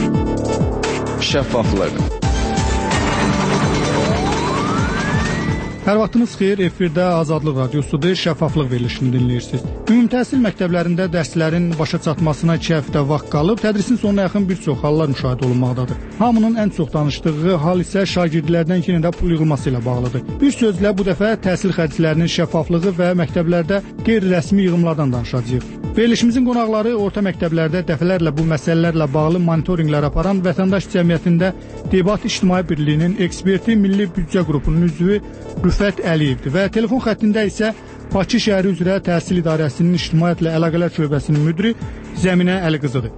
Şəffaflıq. Hər vaxtınız xeyir, efirdə Azadlıq Radiosudur, şəffaflıq verilişini dinləyirsiniz. Ümumi təhsil məktəblərində dərslərin başa çatmasına iki həftə vaxt qalıb, tədrisin sonuna yaxın bir çox hallar müşahidə olunmaqdadır. Hamının ən çox danışdığı hal isə şagirdlərdən yenə də pul yığılması ilə bağlıdır. Bir sözlə bu dəfə təhsil xərclərinin şəffaflığı və məktəblərdə qeyri-rəsmi yığımlardan danışacağıq. Verilişimizin qonaqları orta məktəblərdə dəfələrlə bu məsələlərlə bağlı monitorinqlər aparan Vətəndaş Cəmiyyətində Debat İctimai Birliyinin eksperti Milli Büdcə qrupunun üzvü Rüfət Əliyevdir və telefon xəttində isə Bakı şəhəri üzrə Təhsil İdarəsinin İctimaiyyətlə Əlaqələr şöbəsinin müdiri Zəminə Əliqızıdır.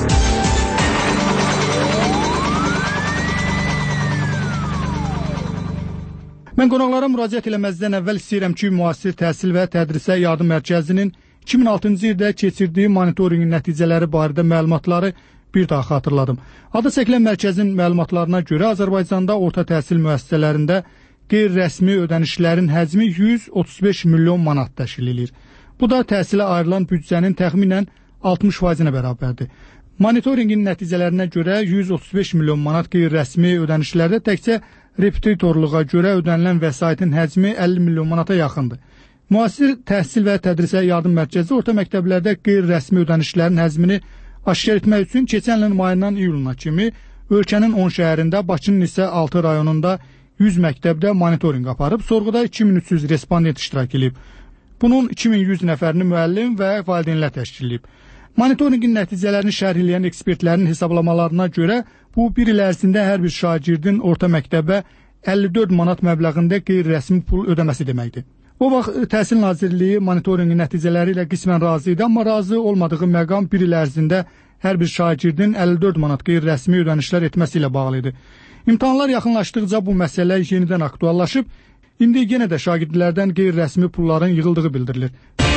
Mən qonaqlara müraciət eləməzdən əvvəl istəyirəm ki, müasir təhsil və tədrisə yardım mərkəzinin iki min altıncı ildə keçirdiyi monitorinqin nəticələri barədə məlumatları bir daha xatırladım. Adı çəkilən mərkəzin məlumatlarına görə Azərbaycanda orta təhsil müəssisələrində qeyri-rəsmi ödənişlərin həcmi yüz otuz beş milyon manat təşkil edir. Bu da təhsilə ayrılan büdcənin təxminən altmış faizinə bərabərdir. Monitorinqin nəticələrinə görə yüz otuz beş milyon manat qeyri-rəsmi ödənişlərdə təkcə repetitorluğa görə ödənilən vəsaitin həcmi əlli milyon manata yaxındır. Müasir təhsil və tədrisə yardım mərkəzi orta məktəblərdə qeyri-rəsmi ödənişlərin həcmini aşkar etmək üçün keçən ilin mayından iyuluna kimi ölkənin on şəhərində, Bakının isə altı rayonunda yüz məktəbdə monitorinq aparıb, sorğuda iki min üç yüz respondent iştirak edib. Bunun iki min yüz nəfərini müəllim və valideynlər təşkil edib. Monitorinqin nəticələrini şərh edən ekspertlərin hesablamalarına görə bu bir il ərzində hər bir şagirdin orta məktəbə əlli dörd manat məbləğində qeyri-rəsmi pul ödəməsi deməkdir. O vaxt Təhsil Nazirliyi monitorinqin nəticələri ilə qismən razı idi, amma razı olmadığı məqam bir il ərzində hər bir şagirdin əlli dörd manat qeyri-rəsmi ödənişlər etməsi ilə bağlı idi. İmtahanlar yaxınlaşdıqca bu məsələ yenidən aktuallaşıb, indi yenə də şagirdlərdən qeyri-rəsmi pulların yığıldığı bildirilir.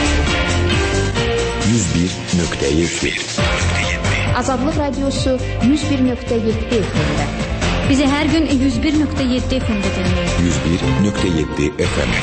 yüz bir nöqtə yeddi Azadlıq Radiosu yüz bir nöqtə yeddi F M-də. Bizi hər gün yüz bir nöqtə yeddi F M-də dinləyin. yüz bir nöqtə yeddi F M.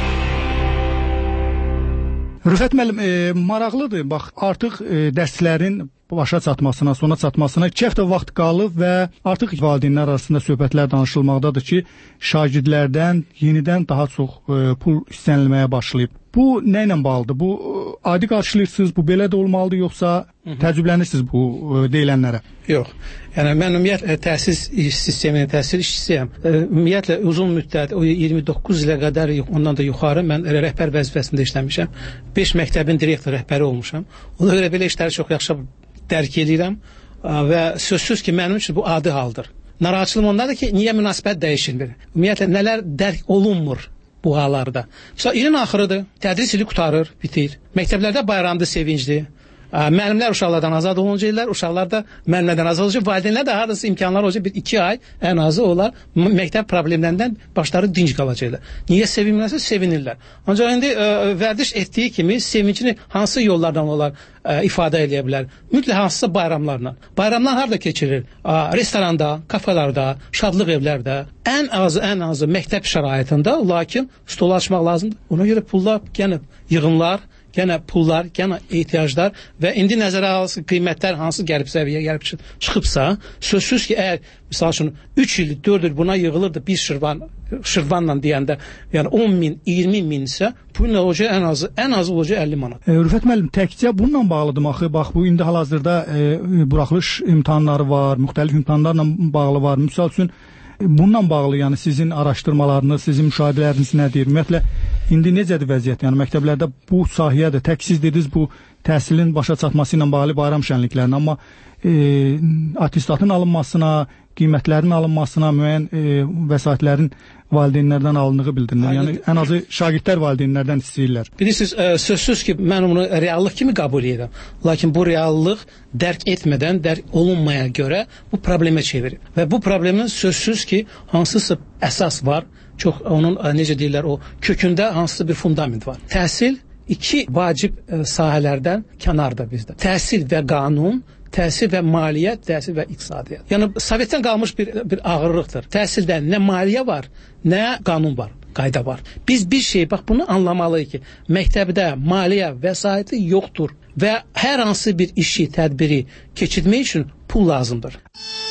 Rüfət müəllim, e, maraqlıdır. Bax, artıq e, dərslərin başa çatmasına, sona çatmasına iki həftə vaxt qalıb və artıq valideynlər arasında söhbətlər danışılmaqdadır ki, şagirdlərdən yenidən daha çox e, pul istənilməyə başlayıb. Bu nə ilə bağlıdır? Bu adi qarşılayırsınız, bu belə də olmalıdır, yoxsa təəccüblənirsiniz bu e, deyilənlərə? Yox. Yəni mən ümumiyyətlə təhsil sisteminin təhsil işçisiyəm. Ümumiyyətlə uzun müddət, o iyirmi doqquz ilə qədər, ondan da yuxarı mən rəhbər vəzifəsində işləmişəm. beş məktəbin direktor rəhbəri olmuşam. Ona görə belə işləri çox yaxşı dərk edirəm və sözsüz ki, mənim üçün bu adi haldır. Narahatçılığım ondadır ki, niyə münasibət dəyişilmir? Ümumiyyətlə nələr dərk olunmur bu hallarda? Mesela ilin axırıdır, tədris ili qutarır, bitir. Məktəblərdə bayramdır, sevincli. Müəllimlər uşaqlardan azad olunacaqlar, uşaqlar da müəllimlərdən azad olacaq. Valideynlər də hardasa imkanlar olacaq, bir iki ay ən azı onlar məktəb problemlərindən başları dinc qalacaqlar. Niyə sevinmirlərsə sevinirlər. Ancaq indi ə, vərdiş etdiyi kimi sevincini hansı yollardan onlar ə, ifadə edə bilər? Mütləq hansısa bayramlarla. Bayramlar harda keçirilir? Ə, restoranda, kafelarda, şadlıq evlərdə, ən azı ən azı məktəb şəraitində, lakin stol açmaq lazımdır. Ona görə pullar gəlib, yığınlar, yenə pullar, yenə ehtiyaclar və indi nəzərə alsın qiymətlər hansı gəlib səviyyəyə gəlib çıxıbsa, sözsüz ki, əgər misal üçün üç il, dörd il buna yığılırdı bir şırvan, şırvanla deyəndə, yəni on min, iyirmi min isə bu nə olacaq ən azı, ən azı olacaq əlli manat. E, Rüfət müəllim, təkcə bununla bağlıdır axı, bax bu indi hal-hazırda e, buraxılış imtahanları var, müxtəlif imtahanlarla bağlı var. Misal üçün bununla bağlı, yəni sizin araşdırmalarınız, sizin müşahidələriniz nədir? Ümumiyyətlə indi necədir vəziyyət? Yəni məktəblərdə bu sahiyədir. Tək siz dediniz bu təhsilin başa çatması ilə bağlı bayram şənliklərinə, amma e, attestatın alınmasına, qiymətlərin alınmasına, müəyyən e, vəsaitlərin valideynlərdən alındığı bildirilir. Yəni ən azı şagirdlər valideynlərdən istəyirlər. Bilirsiniz, e, sözsüz ki, mən onu reallıq kimi qəbul edirəm. Lakin bu reallıq dərk etmədən, dərk olunmaya görə bu problemə çevirir. Və bu problemin sözsüz ki, hansısa əsas var, çox onun necə deyirlər, o kökündə hansısa bir fundament var. Təhsil iki vacib e, sahələrdən kənarda bizdə. Təhsil və qanun, təhsil və maliyyət, təhsil və iqtisadiyyat. Yəni Sovetdən qalmış bir bir ağırlıqdır. Təhsildə nə maliyyə var, nə qanun var, qayda var. Biz bir şey, bax bunu anlamalıyıq ki, məktəbdə maliyyə vəsaiti yoxdur və hər hansı bir işi, tədbiri keçirmək üçün pul lazımdır.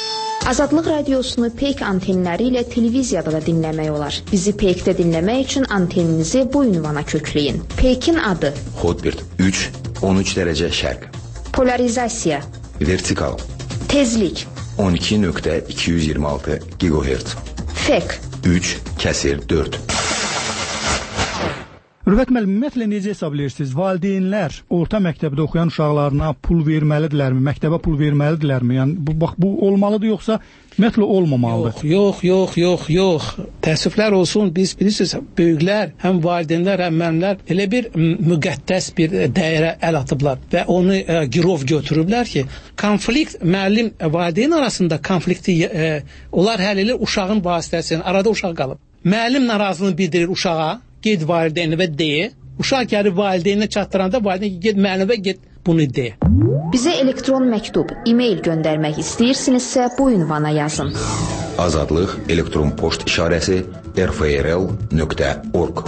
Azadlıq radiosunu Peyk antenləri ilə televiziyada da dinləmək olar. Bizi Peykdə dinləmək üçün anteninizi bu ünvana kökləyin. Peykin adı: Hotbird üç on üç dərəcə şərq. Polarizasiya: Vertikal. Tezlik: on iki nöqtə iki yüz iyirmi altı gigahertz. Fek: üç kəsir dörd. Rüfət müəllim, ümumiyyətlə necə hesablayırsınız? Valideynlər orta məktəbdə oxuyan uşaqlarına pul verməlidirlərmi? Məktəbə pul verməlidirlərmi? Yəni bu bax bu olmalıdır yoxsa ümumiyyətlə olmamalıdır? Yox, yox, yox, yox. Təəssüflər olsun, biz bilirsiniz, böyüklər, həm valideynlər, həm müəllimlər elə bir müqəddəs bir dəyərə əl atıblar və onu ə, girov götürüblər ki, konflikt müəllim valideyn arasında konflikti ə, onlar həll edir uşağın vasitəsilə. Arada uşaq qalıb. Müəllim narazılığını bildirir uşağa. Ged valideyni və deyə. Uşaq gəlib valideyninə çatdıranda valideyn ki, ged müəllimə ged bunu deyə. Bizə elektron məktub, e-mail göndərmək istəyirsinizsə bu ünvana yazın. Azadlıq elektron poçt işarəsi r f r l nöqtə org.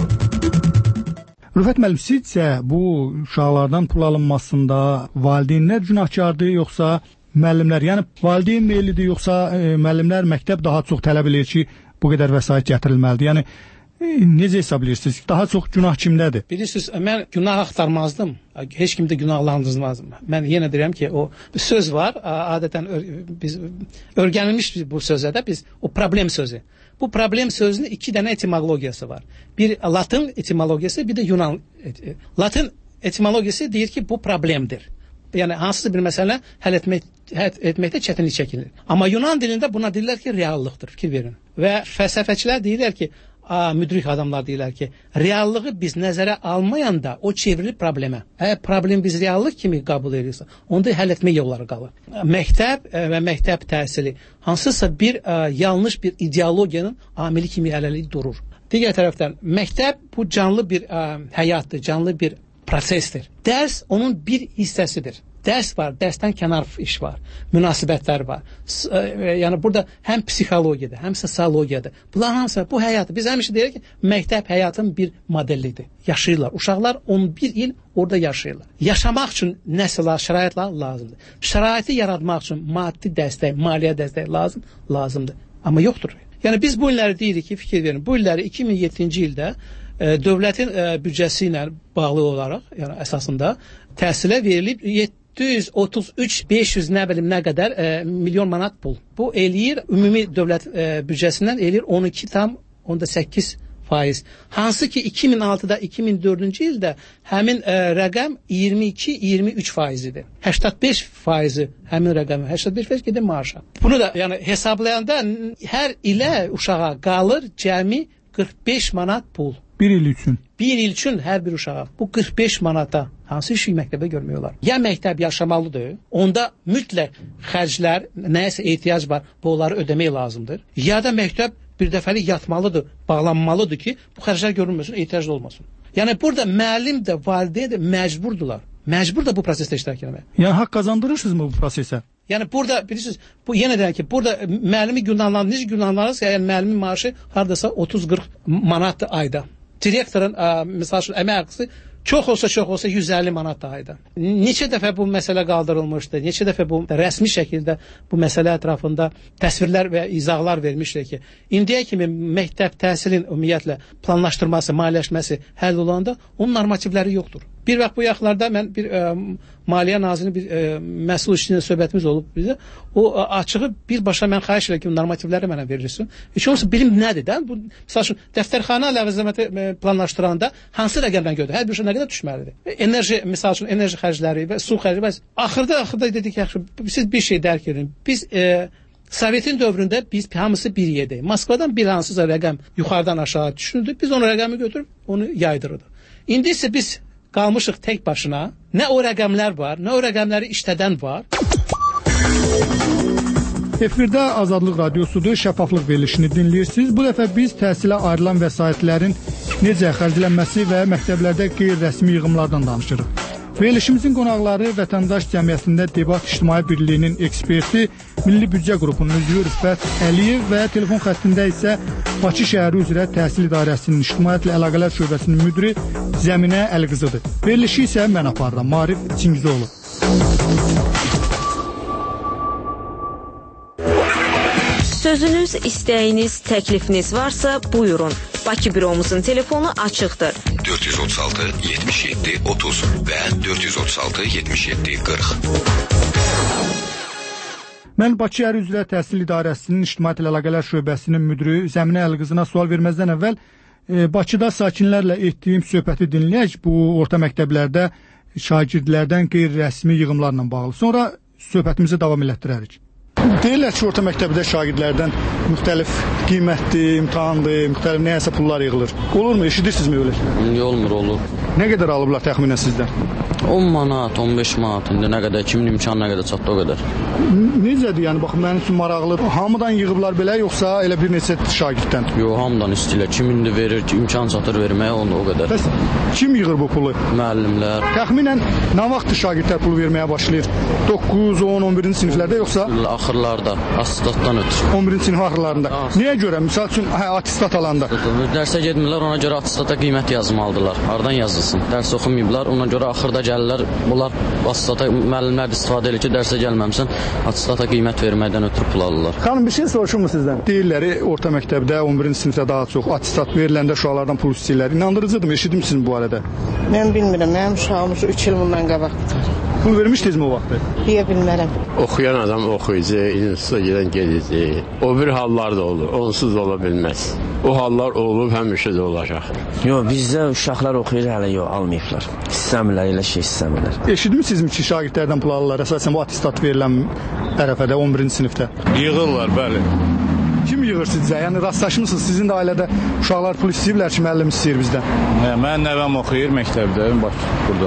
Rüfət müəllim, sizcə bu uşaqlardan pul alınmasında valideynlər günahkardır yoxsa müəllimlər? Yəni valideyn meyillidir yoxsa e, müəllimlər məktəb daha çox tələb edir ki, bu qədər vəsait gətirilməlidir? Yəni necə hesablayırsınız? Daha çox günah kimdədir? Bilirsiniz, mən günah axtarmazdım. Heç kim də günahlandırmazdım. Mən yenə deyirəm ki, o söz var, adətən biz öyrənilmiş bu sözə də biz o problem sözü. Bu problem sözünün iki dənə etimologiyası var. Bir Latın etimologiyası, bir də Yunan. Latın etimologiyası deyir ki, bu problemdir. Yəni hansısa bir məsələ həll etmək, həll etməkdə çətinlik çəkilir. Amma Yunan dilində buna deyirlər ki, reallıqdır. Fikir verin. Və fəlsəfəçilər deyirlər ki, A, müdrik adamlar deyirlər ki, reallığı biz nəzərə almayanda o çevrilir problemə. Əgər problem biz reallıq kimi qəbul edirsə, onda həll etmə yolları qalır. Məktəb və məktəb təhsili hansısa bir ə, yanlış bir ideologiyanın amili kimi hələlik durur. Digər tərəfdən məktəb bu canlı bir ə, həyatdır, canlı bir prosesdir. Dərs onun bir hissəsidir. Dərs var, dərsdən kənar iş var, münasibətlər var. S yəni burada həm psixologiyadır, həm sosiologiyadır. Bunlar hamısı bu həyatı. Biz həmişə deyirik ki, məktəb həyatın bir modelidir. Yaşayırlar. Uşaqlar on bir il orada yaşayırlar. Yaşamaq üçün nəsələr, şəraitlər lazımdır. Şəraiti yaratmaq üçün maddi dəstək, maliyyə dəstək lazım, lazımdır. Amma yoxdur. Yəni biz bu illəri deyirik ki, fikir verin. Bu illəri iki min yeddinci ildə e, dövlətin e, büdcəsi ilə bağlı olaraq, yəni əsasında təhsilə verilib yeddi yüz otuz üç min beş yüz nə bilim nə qədər e, milyon manat pul. Bu eləyir ümumi dövlət e, büdcəsindən eləyir on iki tam onda səkkiz faiz. Hansı ki iki min altıda iki min dördüncü ildə həmin e, rəqəm iyirmi iki iyirmi üç faiz idi. səksən beş faizi həmin rəqəm, səksən beş faiz gedir maaşa. Bunu da yəni hesablayanda hər ilə uşağa qalır cəmi qırx beş manat pul. Bir il üçün. Bir il üçün hər bir uşağa. Bu qırx beş manata hansı işi məktəbə görmək olar? Ya məktəb yaşamalıdır, onda mütləq xərclər, nəyəsə ehtiyac var, bu onları ödəmək lazımdır. Ya da məktəb bir dəfəlik yatmalıdır, bağlanmalıdır ki, bu xərclər görünməsin, ehtiyac da olmasın. Yəni burada müəllim də, valideyn də məcburdular. Məcbur da bu prosesdə iştirak etməyə. Yəni haqq qazandırırsınızmı bu prosesə? Yəni burada bilirsiniz, bu yenə deyək ki, burada müəllimi günahlandırır, günahlandırırsa, yəni müəllimin maaşı hardasa otuz qırx manatdır ayda. Direktorun, məsəl üçün, əmək haqqısı çox olsa çox olsa yüz əlli manat da ayda. Neçə dəfə bu məsələ qaldırılmışdı, neçə dəfə bu rəsmi şəkildə bu məsələ ətrafında təsvirlər və izahlar vermişdir ki, indiyə kimi məktəb təhsilin ümumiyyətlə planlaşdırması, maliyyələşməsi həll olanda onun normativləri yoxdur. Bir vaxt bu yaxlarda mən bir ə, Maliyyə Nazirinin bir ə, məsul işçisinin söhbətimiz olub bizə. O ə, açığı birbaşa mən xahiş edirəm ki, normativləri mənə verirsin. Heç olmasa bilim nədir də? Bu məsəl üçün dəftərxana ləvazimatı planlaşdıranda hansı rəqəmdən götürür? Hər bir şey nə qədər düşməlidir? Enerji, məsəl üçün enerji xərcləri və su xərcləri. Bəs axırda axırda dedik ki, siz bir şey dərk edin. Biz ə, Sovetin dövründə biz hamısı bir yerdə. Moskvadan bir hansısa rəqəm yuxarıdan aşağı düşürdü. Biz onu rəqəmi götürüb onu yaydırırdıq. İndi isə biz qalmışıq tək başına. Nə o rəqəmlər var, nə o rəqəmləri işlədən var. Efirdə Azadlıq Radiosudur, şəffaflıq verilişini dinləyirsiniz. Bu dəfə biz təhsilə ayrılan vəsaitlərin necə xərclənməsi və məktəblərdə qeyri-rəsmi yığımlardan danışırıq. Verilişimizin qonaqları Vətəndaş Cəmiyyətində Debat İctimai Birliyinin eksperti, Milli Büdcə Qrupunun üzvü Rüfət Əliyev və telefon xəttində isə Bakı şəhəri üzrə Təhsil İdarəsinin İctimaiyyətlə Əlaqələr şöbəsinin müdiri Zəminə Əliqızıdır. Verilişi isə mən aparıram, Marif Çingizoğlu. Sözünüz, istəyiniz, təklifiniz varsa buyurun. Bakı büromuzun telefonu açıqdır. dörd yüz otuz altı yetmiş yeddi otuz və dörd yüz otuz altı yetmiş yeddi qırx. Mən Bakı Şəhər üzrə Təhsil İdarəsinin İctimaiyyət Əlaqələr Şöbəsinin müdiri Zəminə Əliqızına sual verməzdən əvvəl e, Bakıda sakinlərlə etdiyim söhbəti dinləyək. Bu orta məktəblərdə şagirdlərdən qeyri-rəsmi yığımlarla bağlı. Sonra söhbətimizi davam elətdirərik. Deyirlər ki, orta məktəbdə şagirdlərdən müxtəlif qiymətli, imtahandır, müxtəlif nəyəsə pullar yığılır. Olurmu? Eşidirsinizmi öyle şeylər? Olmur, olur. Nə qədər alıblar təxminən sizdən? on manat, on beş manat, indi nə qədər, kimin imkanı nə qədər çatdı o qədər. Necədir, yəni bax, mənim üçün maraqlı. Hamıdan yığıblar belə, yoxsa elə bir neçə şagirddən? Yox, hamıdan istəyirlər. Kim indi verir, imkan çatır verməyə, onu o qədər. Bəs kim yığır bu pulu? Müəllimlər. Təxminən nə vaxt şagirdlər pul verməyə başlayır? doqquz, on, on birinci siniflərdə yoxsa? Axırlarda, atestatdan ötür. on birinci sinif axırlarında. Niyə görə? Misal üçün, hə, atestat alanda. Dərsə getmirlər, ona görə atestata qiymət yazmalıdırlar. Hardan yazılsın? Dərs oxumayıblar, ona görə axırda gəlirlər. Bunlar atestata müəllimlər də istifadə edir ki, dərsə gəlməmsən, atestata qiymət verməkdən ötürü pul alırlar. Xanım, bir şey soruşum mu sizdən? Deyirlər, orta məktəbdə on birinci sinifdə daha çox atestat veriləndə uşaqlardan pul istəyirlər. İnandırıcıdır, eşitmisiniz bu barədə? Mən bilmirəm, mənim uşağımız üç il bundan qabaq. Pul vermişdinizmi o vaxtı? Deyə bilmərəm. Oxuyan adam oxuyucu, instituta gedən gedici. O bir hallar da olur, onsuz da ola bilməz. O hallar olub, həmişə də olacaq. Yox, bizdə uşaqlar oxuyur, hələ yox, almayıblar. İstəmirlər, elə şey istəmirlər. Eşitmisinizmi ki, şagirdlərdən pul alırlar, əsasən bu atestat verilən ərəfədə on birinci sinifdə? Yığırlar, bəli. Kim yığır sizcə? Yəni rastlaşmısınız, sizin də ailədə uşaqlar pul istəyirlər ki, müəllim istəyir bizdən? Hə, mən nəvəm oxuyur məktəbdə, bax, burada.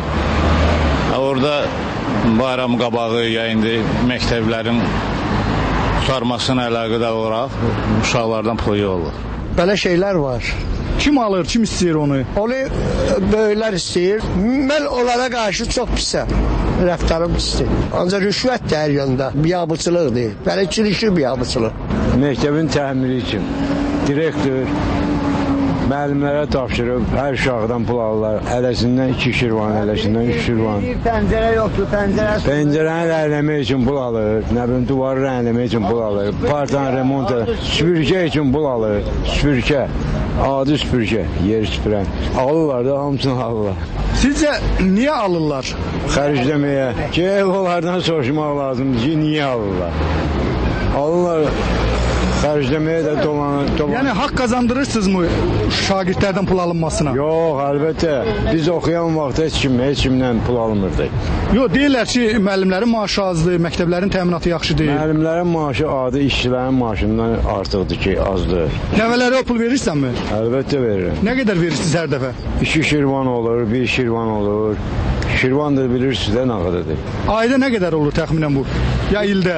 Orada bayram qabağı, ya indi məktəblərin qurtarmasına əlaqədar olaraq uşaqlardan pul yığılır. Belə şeylər var. Kim alır, kim istəyir onu? Onu böyüklər istəyir. Mən onlara qarşı çox pisəm. Rəftarım pisdir. Ancaq rüşvət də hər yanda biabıçılıqdır. Belə çirişir biabıçılıq. Məktəbin təmiri üçün direktor müəllimlərə tapşırıb hər uşaqdan pul alırlar. Hələsindən iki şirvan, hələsindən üç şirvan. Pəncərə yoxdur, pəncərə. Pəncərəni rəhləmək üçün pul alır. Nə bilim, duvarı rəhləmək üçün pul alır. Partanı remont edir. Süpürgə üçün pul alır. Süpürgə. Adi süpürgə. Yer süpürən. Alırlar da, hamısını alırlar. Sizcə niyə alırlar? Xərcləməyə. Ki, onlardan soruşmaq lazımdır ki, niyə alırlar? Alırlar. Xərcləməyə də dolanır, dolanır. Yəni, haqq qazandırırsınızmı şagirdlərdən pul alınmasına? Yox, əlbəttə. Biz oxuyan vaxt heç kim, heç kimdən pul almırdıq. Yox, deyirlər ki, müəllimlərin maaşı azdır, məktəblərin təminatı yaxşı deyil. Müəllimlərin maaşı adi, işçilərin maaşından artıqdır ki, azdır. Nəvələrə o pul verirsənmi? Əlbəttə verirəm. Nə qədər verirsiniz hər dəfə? İki şirvan olur, bir şirvan olur. Şirvan da bilirsiniz də nə qədərdir. Ayda nə qədər olur təxminən bu? Ya ildə?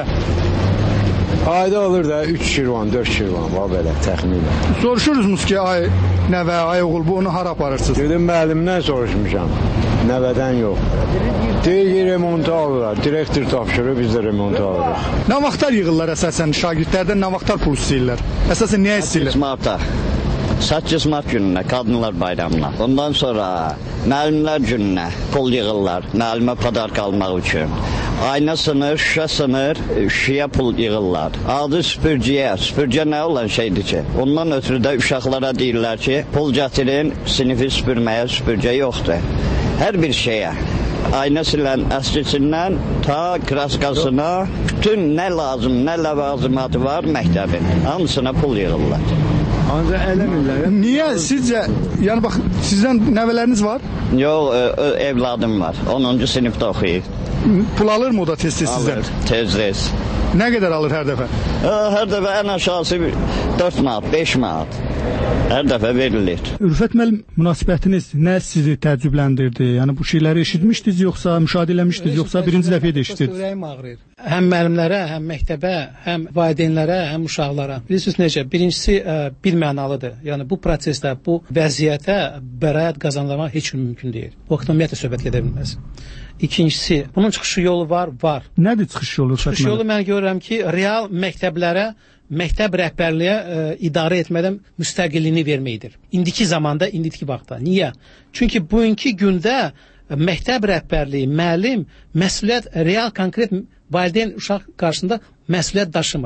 Ayda olur da üç şirvan, dörd şirvan var belə təxminən. Soruşursunuz ki, ay nəvə, ay oğul, bu onu hara aparırsınız? Dedim müəllimdən soruşmuşam, nəvədən yox. Deyir ki, remontu alırlar, direktor tapşırır, biz də remontu alırıq. Nə vaxtlar yığırlar əsasən şagirdlərdən, nə vaxtlar pul istəyirlər? Əsasən niyə istəyirlər? Martda. səkkiz mart gününə, qadınlar bayramına. Ondan sonra müəllimlər gününə pul yığırlar, müəllimə padark almaq üçün. Ayna sınır, şüşə sınır, şüşəyə pul yığırlar. Adı süpürgəyə, süpürgə nə olan şeydir ki? Ondan ötürü də uşaqlara deyirlər ki, pul gətirin, sinifi süpürməyə süpürgə yoxdur. Hər bir şeyə. Ayna silən əskisindən ta kraskasına, bütün nə lazım, nə ləvazimatı var məktəbin, hamısına pul yığırlar. Ancaq eləmirlər. Niyə sizcə, yəni bax, sizdən nəvələriniz var? Yox, evladım var, onuncu sinifdə oxuyur. Pul alır mı o da tez-tez sizdən? Alır, tez-tez. Nə qədər alır hər dəfə? Hər dəfə ən aşağısı dörd manat, beş manat. Hər dəfə verilir. Ürfət müəllim, münasibətiniz nə sizi təəccübləndirdi? Yəni bu şeyləri eşitmişdiniz yoxsa müşahidə eləmişdiniz yoxsa birinci dəfə eşitdiniz? Ürəyim ağrıyır. Həm müəllimlərə, həm məktəbə, həm valideynlərə, həm uşaqlara. Bilirsiniz necə? Birincisi bilmənalıdır. Yəni bu prosesdə, bu vəziyyətə bəraət qazanmaq heç mümkün deyil. Bu haqqda ümumiyyətlə söhbət gedə bilməz. İkincisi, bunun çıxış yolu var, var. Nədir çıxış yolu? Çıxış yolu mən görürəm ki, real məktəblərə, məktəb rəhbərliyə ə, idarə etmədən müstəqilliyini verməkdir. İndiki zamanda, indiki vaxtda. Niyə? Çünki bugünkü gündə məktəb rəhbərliyi, müəllim məsuliyyət, real, konkret valideyn uşaq qarşısında məsuliyyət daşımır.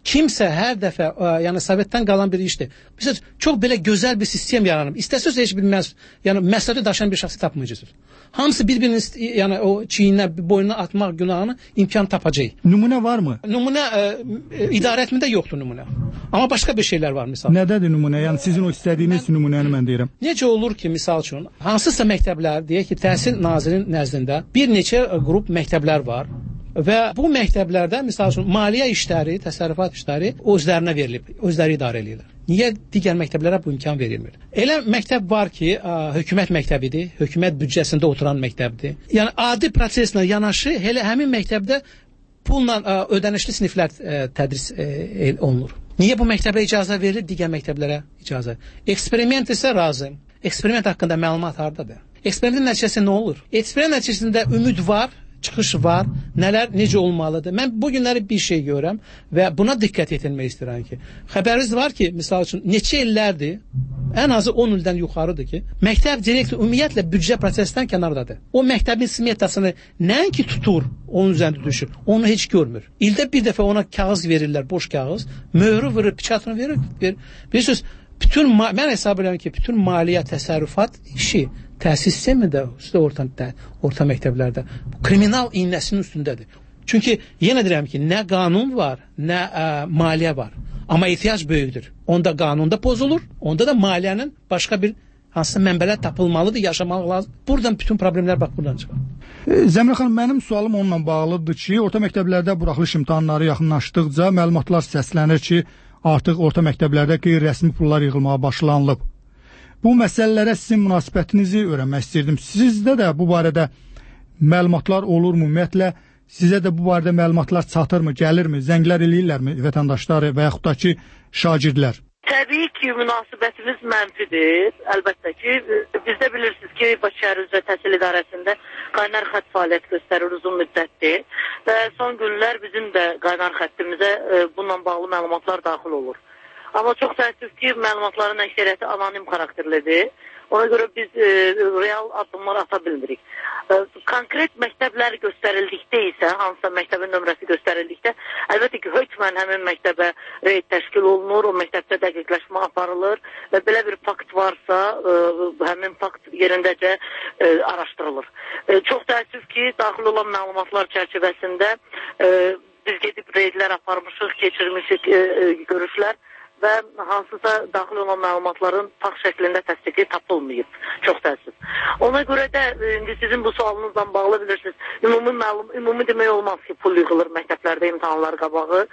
Kimsə hər dəfə, ə, yəni Sovetdən qalan bir işdir. Biz çox belə gözəl bir sistem yaranıb. İstəsəz heç bir məs yəni məsələ daşıyan bir şəxsi tapmayacaqsınız. Hamısı bir-birinin yəni o çiyinə, boynuna atmaq günahını imkan tapacaq. Nümunə varmı? Nümunə ə, idarə etmədə yoxdur nümunə. Amma başqa bir şeylər var misal. Nədədir nümunə? Yəni sizin o istədiyiniz mən, nümunəni mən deyirəm. Necə olur ki, misal üçün, hansısa məktəblər, deyək ki, Təhsil Nazirinin nəzdində bir neçə qrup məktəblər var. Və bu məktəblərdə, misal üçün, maliyyə işləri, təsərrüfat işləri özlərinə verilib, özləri idarə edirlər. Niyə digər məktəblərə bu imkan verilmir? Elə məktəb var ki, ə, hökumət məktəbidir, hökumət büdcəsində oturan məktəbdir. Yəni, adi proseslə yanaşı, elə həmin məktəbdə pulla ə, ödənişli siniflər ə, tədris ə, olunur. Niyə bu məktəbə icazə verilir, digər məktəblərə icazə? Eksperiment isə razı. Eksperiment haqqında məlumat hardadır? Eksperimentin nəticəsi nə olur? Eksperiment nəticəsində ümid var, çıxış var, nələr, necə olmalıdır. Mən bu günləri bir şey görürəm və buna diqqət yetirmək istəyirəm ki, xəbəriniz var ki, misal üçün, neçə illərdir, ən azı on ildən yuxarıdır ki, məktəb direktor ümumiyyətlə büdcə prosesdən kənardadır. O məktəbin smetasını nəinki tutur, onun üzərində düşür, onu heç görmür. İldə bir dəfə ona kağız verirlər, boş kağız, möhrü vurur, piçatını verir. verir. Bilirsiniz, bütün, mən hesab edirəm ki, bütün maliyyə, təsərrüfat işi təhsil sistemində, üstə orta, orta məktəblərdə bu kriminal iynəsinin üstündədir. Çünki yenə deyirəm ki, nə qanun var, nə ə, maliyyə var. Amma ehtiyac böyükdür. Onda qanunda pozulur, onda da maliyyənin başqa bir hansısa mənbələr tapılmalıdır, yaşamaq lazım. Buradan bütün problemlər bax buradan çıxır. Zəmrə xanım, mənim sualım onunla bağlıdır ki, orta məktəblərdə buraxılış imtahanları yaxınlaşdıqca məlumatlar səslənir ki, artıq orta məktəblərdə qeyri-rəsmi pullar yığılmağa başlanılıb. Bu məsələlərə sizin münasibətinizi öyrənmək istirdim. Sizdə də bu barədə məlumatlar olurmu? Ümumiyyətlə, sizə də bu barədə məlumatlar çatırmı, gəlirmi, zənglər eləyirlərmi vətəndaşları və yaxud da ki, şagirdlər? Təbii ki, münasibətimiz mənfidir. Əlbəttə ki, biz də bilirsiniz ki, Bakı şəhər üzrə təhsil idarəsində qaynar xətt fəaliyyət göstərir uzun müddətdir. Və son günlər bizim də qaynar xəttimizə bununla bağlı məlumatlar daxil olur. Amma çox təəssüf ki, məlumatların əksəriyyəti anonim xarakterlidir. Ona görə biz e, real addımlar ata bilmirik. E, konkret məktəblər göstərildikdə isə, hansısa məktəbin nömrəsi göstərildikdə, əlbəttə ki, hökmən həmin məktəbə reyd təşkil olunur, o məktəbdə dəqiqləşmə aparılır və belə bir fakt varsa, e, həmin fakt yerindəcə e, araşdırılır. E, çox təəssüf ki, daxil olan məlumatlar çərçivəsində e, biz gedib reydlər aparmışıq, keçirmişik e, e, görüşlər və hansısa daxil olan məlumatların fakt şəklində təsdiqi tapılmayıb. Çox təəssüf. Ona görə də indi sizin bu sualınızla bağlı bilirsiniz, ümumi məlum, ümumi demək olmaz ki, pul yığılır məktəblərdə imtahanlar qabağı.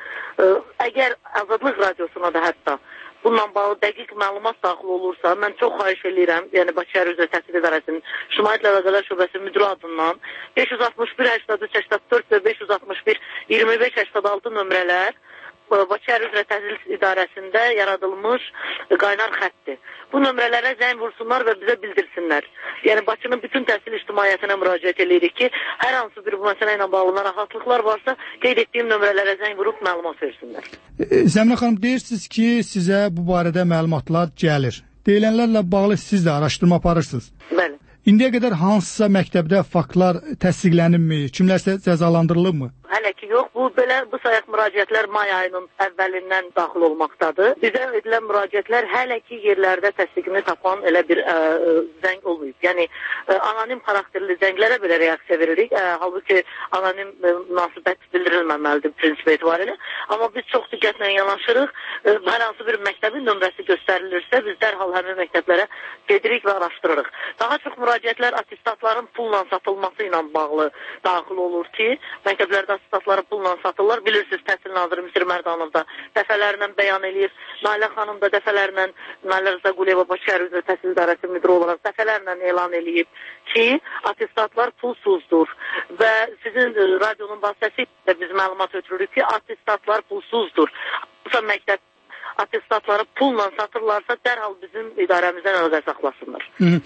Əgər Azadlıq radiosuna da hətta bununla bağlı dəqiq məlumat daxil olursa, mən çox xahiş edirəm, yəni Bakı şəhər üzrə təhsil idarəsinin İctimaiyyət Əlaqələr Şöbəsi müdiri adından beş yüz altmış bir səksən üç səksən dörd və beş yüz altmış bir iyirmi beş səksən altı nömrələr Bakı şəhər üzrə təhsil idarəsində yaradılmış qaynar xəttdir. Bu nömrələrə zəng vursunlar və bizə bildirsinlər. Yəni Bakının bütün təhsil ictimaiyyətinə müraciət edirik ki, hər hansı bir bu məsələ ilə bağlı narahatlıqlar varsa, qeyd etdiyim nömrələrə zəng vurub məlumat versinlər. E, Zəmrə xanım, deyirsiniz ki, sizə bu barədə məlumatlar gəlir. Deyilənlərlə bağlı siz də araşdırma aparırsınız. Bəli. İndiyə qədər hansısa məktəbdə faktlar təsdiqlənibmi, kimlərsə cəzalandırılıbmı? Hələ ki yox, bu belə bu sayaq müraciətlər may ayının əvvəlindən daxil olmaqdadır. Bizə edilən müraciətlər hələ ki yerlərdə təsdiqini tapan elə bir ə, zəng olmayıb. Yəni ə, anonim xarakterli zənglərə belə reaksiya veririk. Ə, halbuki anonim ə, münasibət bildirilməməlidir prinsip etibarilə. Amma biz çox diqqətlə yanaşırıq. Ə, hər hansı bir məktəbin nömrəsi göstərilirsə, biz dərhal həmin məktəblərə gedirik və araşdırırıq. Daha çox müraciətlər attestatların pulla satılması ilə bağlı daxil olur ki, məktəblərdə attestatları pulla satırlar. Bilirsiniz, Təhsil Naziri Misir Mərdanov da dəfələrlə bəyan eləyir. Nailə xanım da dəfələrlə, Nailə Rıza Quliyeva Bakı şəhər üzrə təhsil idarəsi müdiri olaraq dəfələrlə elan eləyib ki, attestatlar pulsuzdur. Və sizin radionun vasitəsilə biz məlumat ötürürük ki, attestatlar pulsuzdur. Bu məktəb attestatları pulla satırlarsa dərhal bizim idarəmizdən əlaqə saxlasınlar. Hı -hı.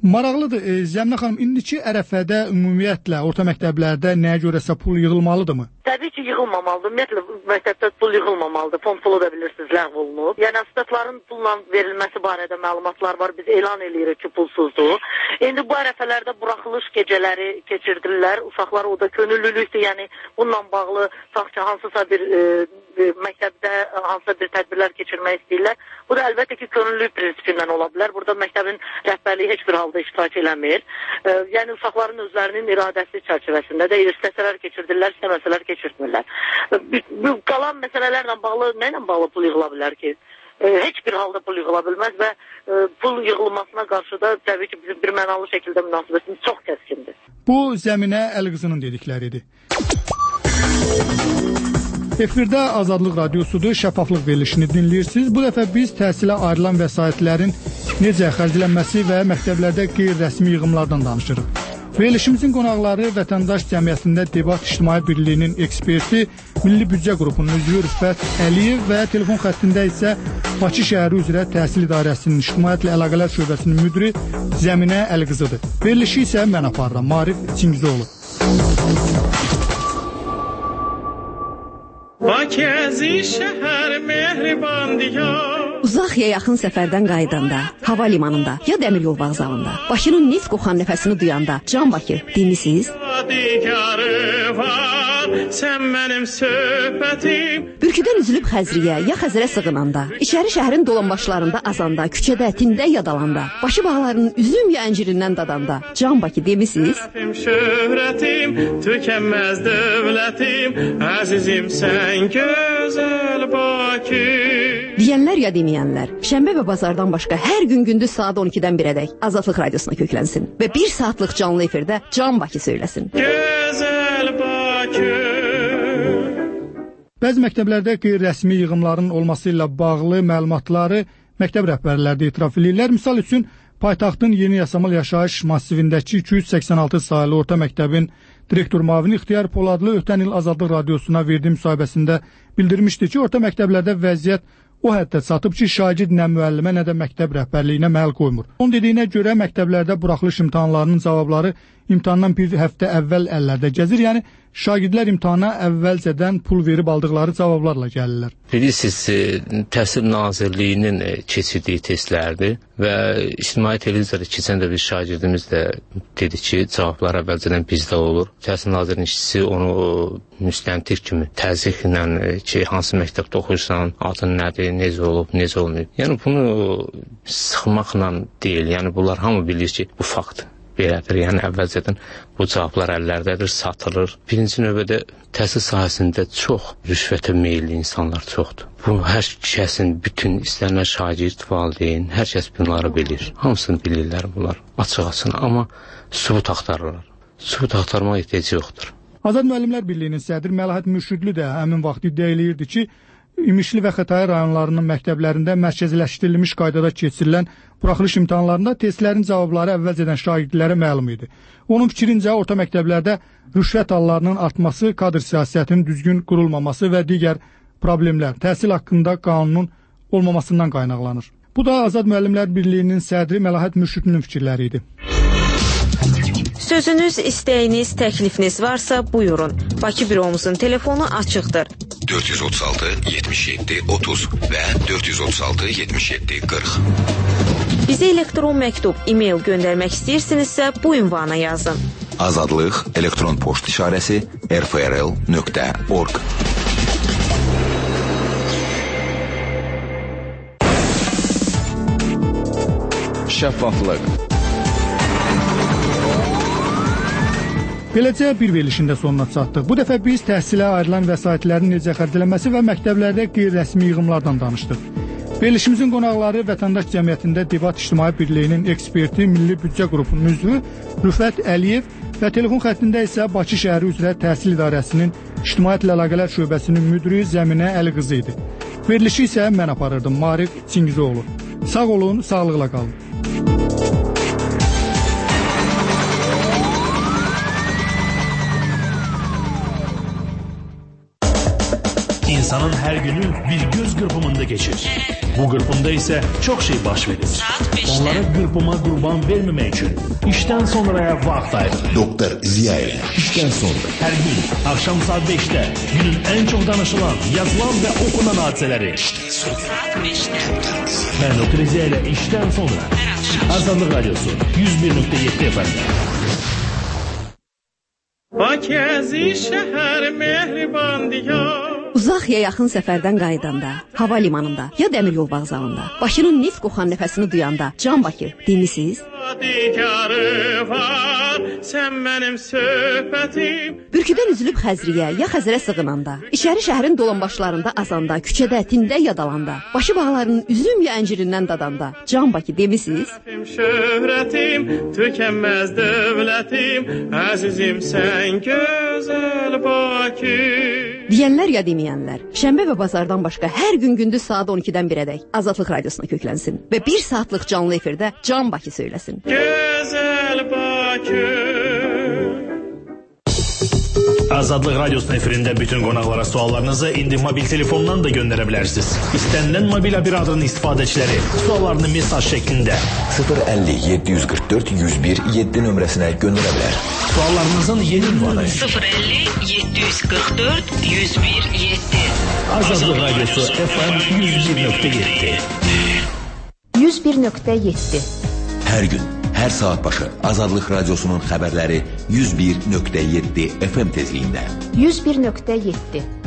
Maraqlıdır. E, Zəminə xanım, indiki ərəfədə ümumiyyətlə orta məktəblərdə nəyə görəsə pul yığılmalıdırmı? Təbii ki, yığılmamalıdır. Ümumiyyətlə məktəbdə pul yığılmamalıdır. Fond pulu da bilirsiniz, ləğv olunub. Yəni asistatların pulla verilməsi barədə məlumatlar var. Biz elan edirik ki, pulsuzdur. İndi bu ərəfələrdə buraxılış gecələri keçirdirlər. Uşaqlar o da könüllülükdür. Yəni bununla bağlı tutaq ki, hansısa bir e, məktəbdə hansısa bir tədbirlər keçirmək istəyirlər. Bu da əlbəttə ki, könüllülük prinsipindən ola bilər. Burada məktəbin rəhbərliyi heç bir halda iştirak eləmir. E, yəni uşaqların özlərinin iradəsi çərçivəsində də istəsələr keçirdirlər, istəməsələr keçirtmirlər. E, bu qalan məsələlərlə bağlı nə ilə bağlı pul yığıla bilər ki? E, heç bir halda pul yığıla bilməz və e, pul yığılmasına qarşı da təbii ki, bizim bir mənalı şəkildə münasibətimiz çox kəskindir. Bu Zəminə Əliqızının dedikləridir. Efirdə Azadlıq Radiosudur, şəffaflıq verilişini dinləyirsiniz. Bu dəfə biz təhsilə ayrılan vəsaitlərin necə xərclənməsi və məktəblərdə qeyri-rəsmi yığımlardan danışırıq. Verilişimizin qonaqları Vətəndaş Cəmiyyətində Debat İctimai Birliyinin eksperti, Milli Büdcə Qrupunun üzvü Rüfət Əliyev və telefon xəttində isə Bakı şəhəri üzrə Təhsil İdarəsinin İctimaiyyətlə Əlaqələr şöbəsinin müdiri Zəminə Əliqızıdır. Verilişi isə mən aparıram, Marif Çingizoğlu. Bakızi şəhər mehriban diyar. Uzaq ya yaxın səfərdən qayıdanda, hava limanında ya dəmir yol vağzalında, Bakının neft qoxan nəfəsini duyanda, Can Bakı demisiz? Sən mənim söhbətim. Bürküdən üzülüb Xəzriyə ya Xəzərə sığınanda, içəri şəhərin dolanbaşlarında azanda, küçədə, tində yadalanda, Bakı bağlarının üzüm ya əncirindən dadanda, Can Bakı demisiz? Şöhrətim, tükənməz dövlətim, əzizim sən gözəl Bakı. Deyənlər ya deməyənlər, şənbə və bazardan başqa hər gün gündüz saat on ikidən birədək Azadlıq Radiosuna köklənsin və bir saatlıq canlı efirdə Can Bakı söyləsin. Gözəl Bakı. Bəzi məktəblərdə qeyri-rəsmi yığımların olması ilə bağlı məlumatları məktəb rəhbərləri də etiraf edirlər. Misal üçün, paytaxtın Yeni Yasamal Yaşayış massivindəki iki yüz səksən altı sayılı orta məktəbin direktor müavini İxtiyar Poladlı ötən il Azadlıq Radiosuna verdiyi müsahibəsində bildirmişdi ki, orta məktəblərdə vəziyyət o həddə çatıb ki, şagird nə müəllimə, nə də məktəb rəhbərliyinə məhəl qoymur. Onun dediyinə görə məktəblərdə buraxılış imtahanlarının cavabları imtahandan bir həftə əvvəl əllərdə gəzir. Yəni, şagirdlər imtahana əvvəlcədən pul verib aldıqları cavablarla gəlirlər. Bilirsiniz, Təhsil Nazirliyinin keçirdiyi testlərdir və İctimai Televiziyada keçən də bir şagirdimiz də dedi ki, cavablar əvvəlcədən bizdə olur. Təhsil Nazirliyinin işçisi onu müstəntir kimi təzyiqlə ki, hansı məktəbdə oxuyursan, adın nədir, necə olub, necə olmayıb. Yəni, bunu sıxmaqla deyil. Yəni, bunlar hamı bilir ki, bu faktdır. Belədir, yəni əvvəlcədən bu cavablar əllərdədir, satılır. Birinci növbədə təhsil sahəsində çox rüşvətə meyilli insanlar çoxdur. Bu, hər kəsin, bütün istənilən şagird, valideyn, hər kəs bunları bilir. Hamısını bilirlər bunlar, açıq-açıq, amma sübut axtarırlar. Sübut axtarmaq ehtiyacı yoxdur. Azad Müəllimlər Birliyinin sədri Məlahət Mürşidli də həmin vaxt iddia eləyirdi ki, İmişli və Xətai rayonlarının məktəblərində mərkəzləşdirilmiş qaydada keçirilən buraxılış imtahanlarında testlərin cavabları əvvəlcədən şagirdlərə məlum idi. Onun fikrincə, orta məktəblərdə rüşvət hallarının artması, kadr siyasətinin düzgün qurulmaması və digər problemlər təhsil haqqında qanunun olmamasından qaynaqlanır. Bu da Azad Müəllimlər Birliyinin sədri Məlahət Mürşidlinin fikirləri idi. Sözünüz, istəyiniz, təklifiniz varsa buyurun. Bakı büromuzun telefonu açıqdır. dörd yüz otuz altı yetmiş yeddi otuz və dörd yüz otuz altı yetmiş yeddi qırx. Bizə elektron məktub, e-mail göndərmək istəyirsinizsə bu ünvana yazın. Azadlıq elektron poçt işarəsi r f r l nöqtə org. Şəffaflıq. Beləcə bir verilişində sonuna çatdıq. Bu dəfə biz təhsilə ayrılan vəsaitlərin necə xərclənməsi və məktəblərdə qeyri-rəsmi yığımlardan danışdıq. Verilişimizin qonaqları Vətəndaş Cəmiyyətində Debat İctimai Birliyinin eksperti, Milli Büdcə Qrupunun üzvü Rüfət Əliyev və telefon xəttində isə Bakı şəhəri üzrə Təhsil İdarəsinin İctimaiyyətlə Əlaqələr şöbəsinin müdiri Zəminə Əliqızı idi. Verilişi isə mən aparırdım, Marif Çingizoğlu. Sağ olun, sağlıqla qalın. İnsanın her günü bir göz qırpımında geçir. Bu qırpımda ise çok şey baş verir. Onlara qırpıma qurban verməmək üçün işdən sonraya vaxt ayırın. Doktor Ziya ilə işdən sonra. Hər gün akşam saat beşdə günün en çok danışılan, yazılan ve okunan hadiseleri. Saat beşdə. Ben Doktor Ziya ilə işdən sonra. Azadlıq Radyosu yüz bir nöqtə yeddi F M'də. Bakəzi şəhər mehriban diyar. Uzaq ya yaxın səfərdən qayıdanda, hava limanında ya dəmir yol vağzalında, Bakının neft qoxan nəfəsini duyanda, Can Bakı, dinlisiz? Dikarı var, sən mənim söhbətim. Bürküdən üzülüb Xəzriyə ya Xəzərə sığınanda, içəri şəhərin dolanbaşlarında azanda, küçədə, tində yadalanda, başı bağlarının üzüm ya əncirindən dadanda, Can Bakı demisiz? Şöhrətim, tükənməz dövlətim, əzizim sən gözəl Bakı. Deyənlər ya deməyənlər, şənbə və bazardan başqa hər gün gündüz saat on ikidən birədək Azadlıq Radiosuna köklənsin və bir saatlıq canlı efirdə Can Bakı söyləsin. Gözəl Bakı. Azadlıq Radyosu'nun efirində bütün qonaqlara suallarınızı indi mobil telefondan da göndərə bilərsiniz. İstənilən mobil operatörün istifadəçiləri suallarını mesaj şəklində sıfır əlli yeddi yüz qırx dörd yüz bir yeddi nömrəsinə göndərə bilər. Suallarınızın yeni ünvanı sıfır əlli yeddi yüz qırx dörd yüz bir yeddi. Azadlıq Radyosu F M yüz bir nöqtə yeddi. yüz bir nöqtə yeddi. Hər gün, hər saat başı Azadlıq Radyosu'nun xəbərləri yüz bir nöqtə yeddi F M tezliyində. yüz bir nöqtə yeddi.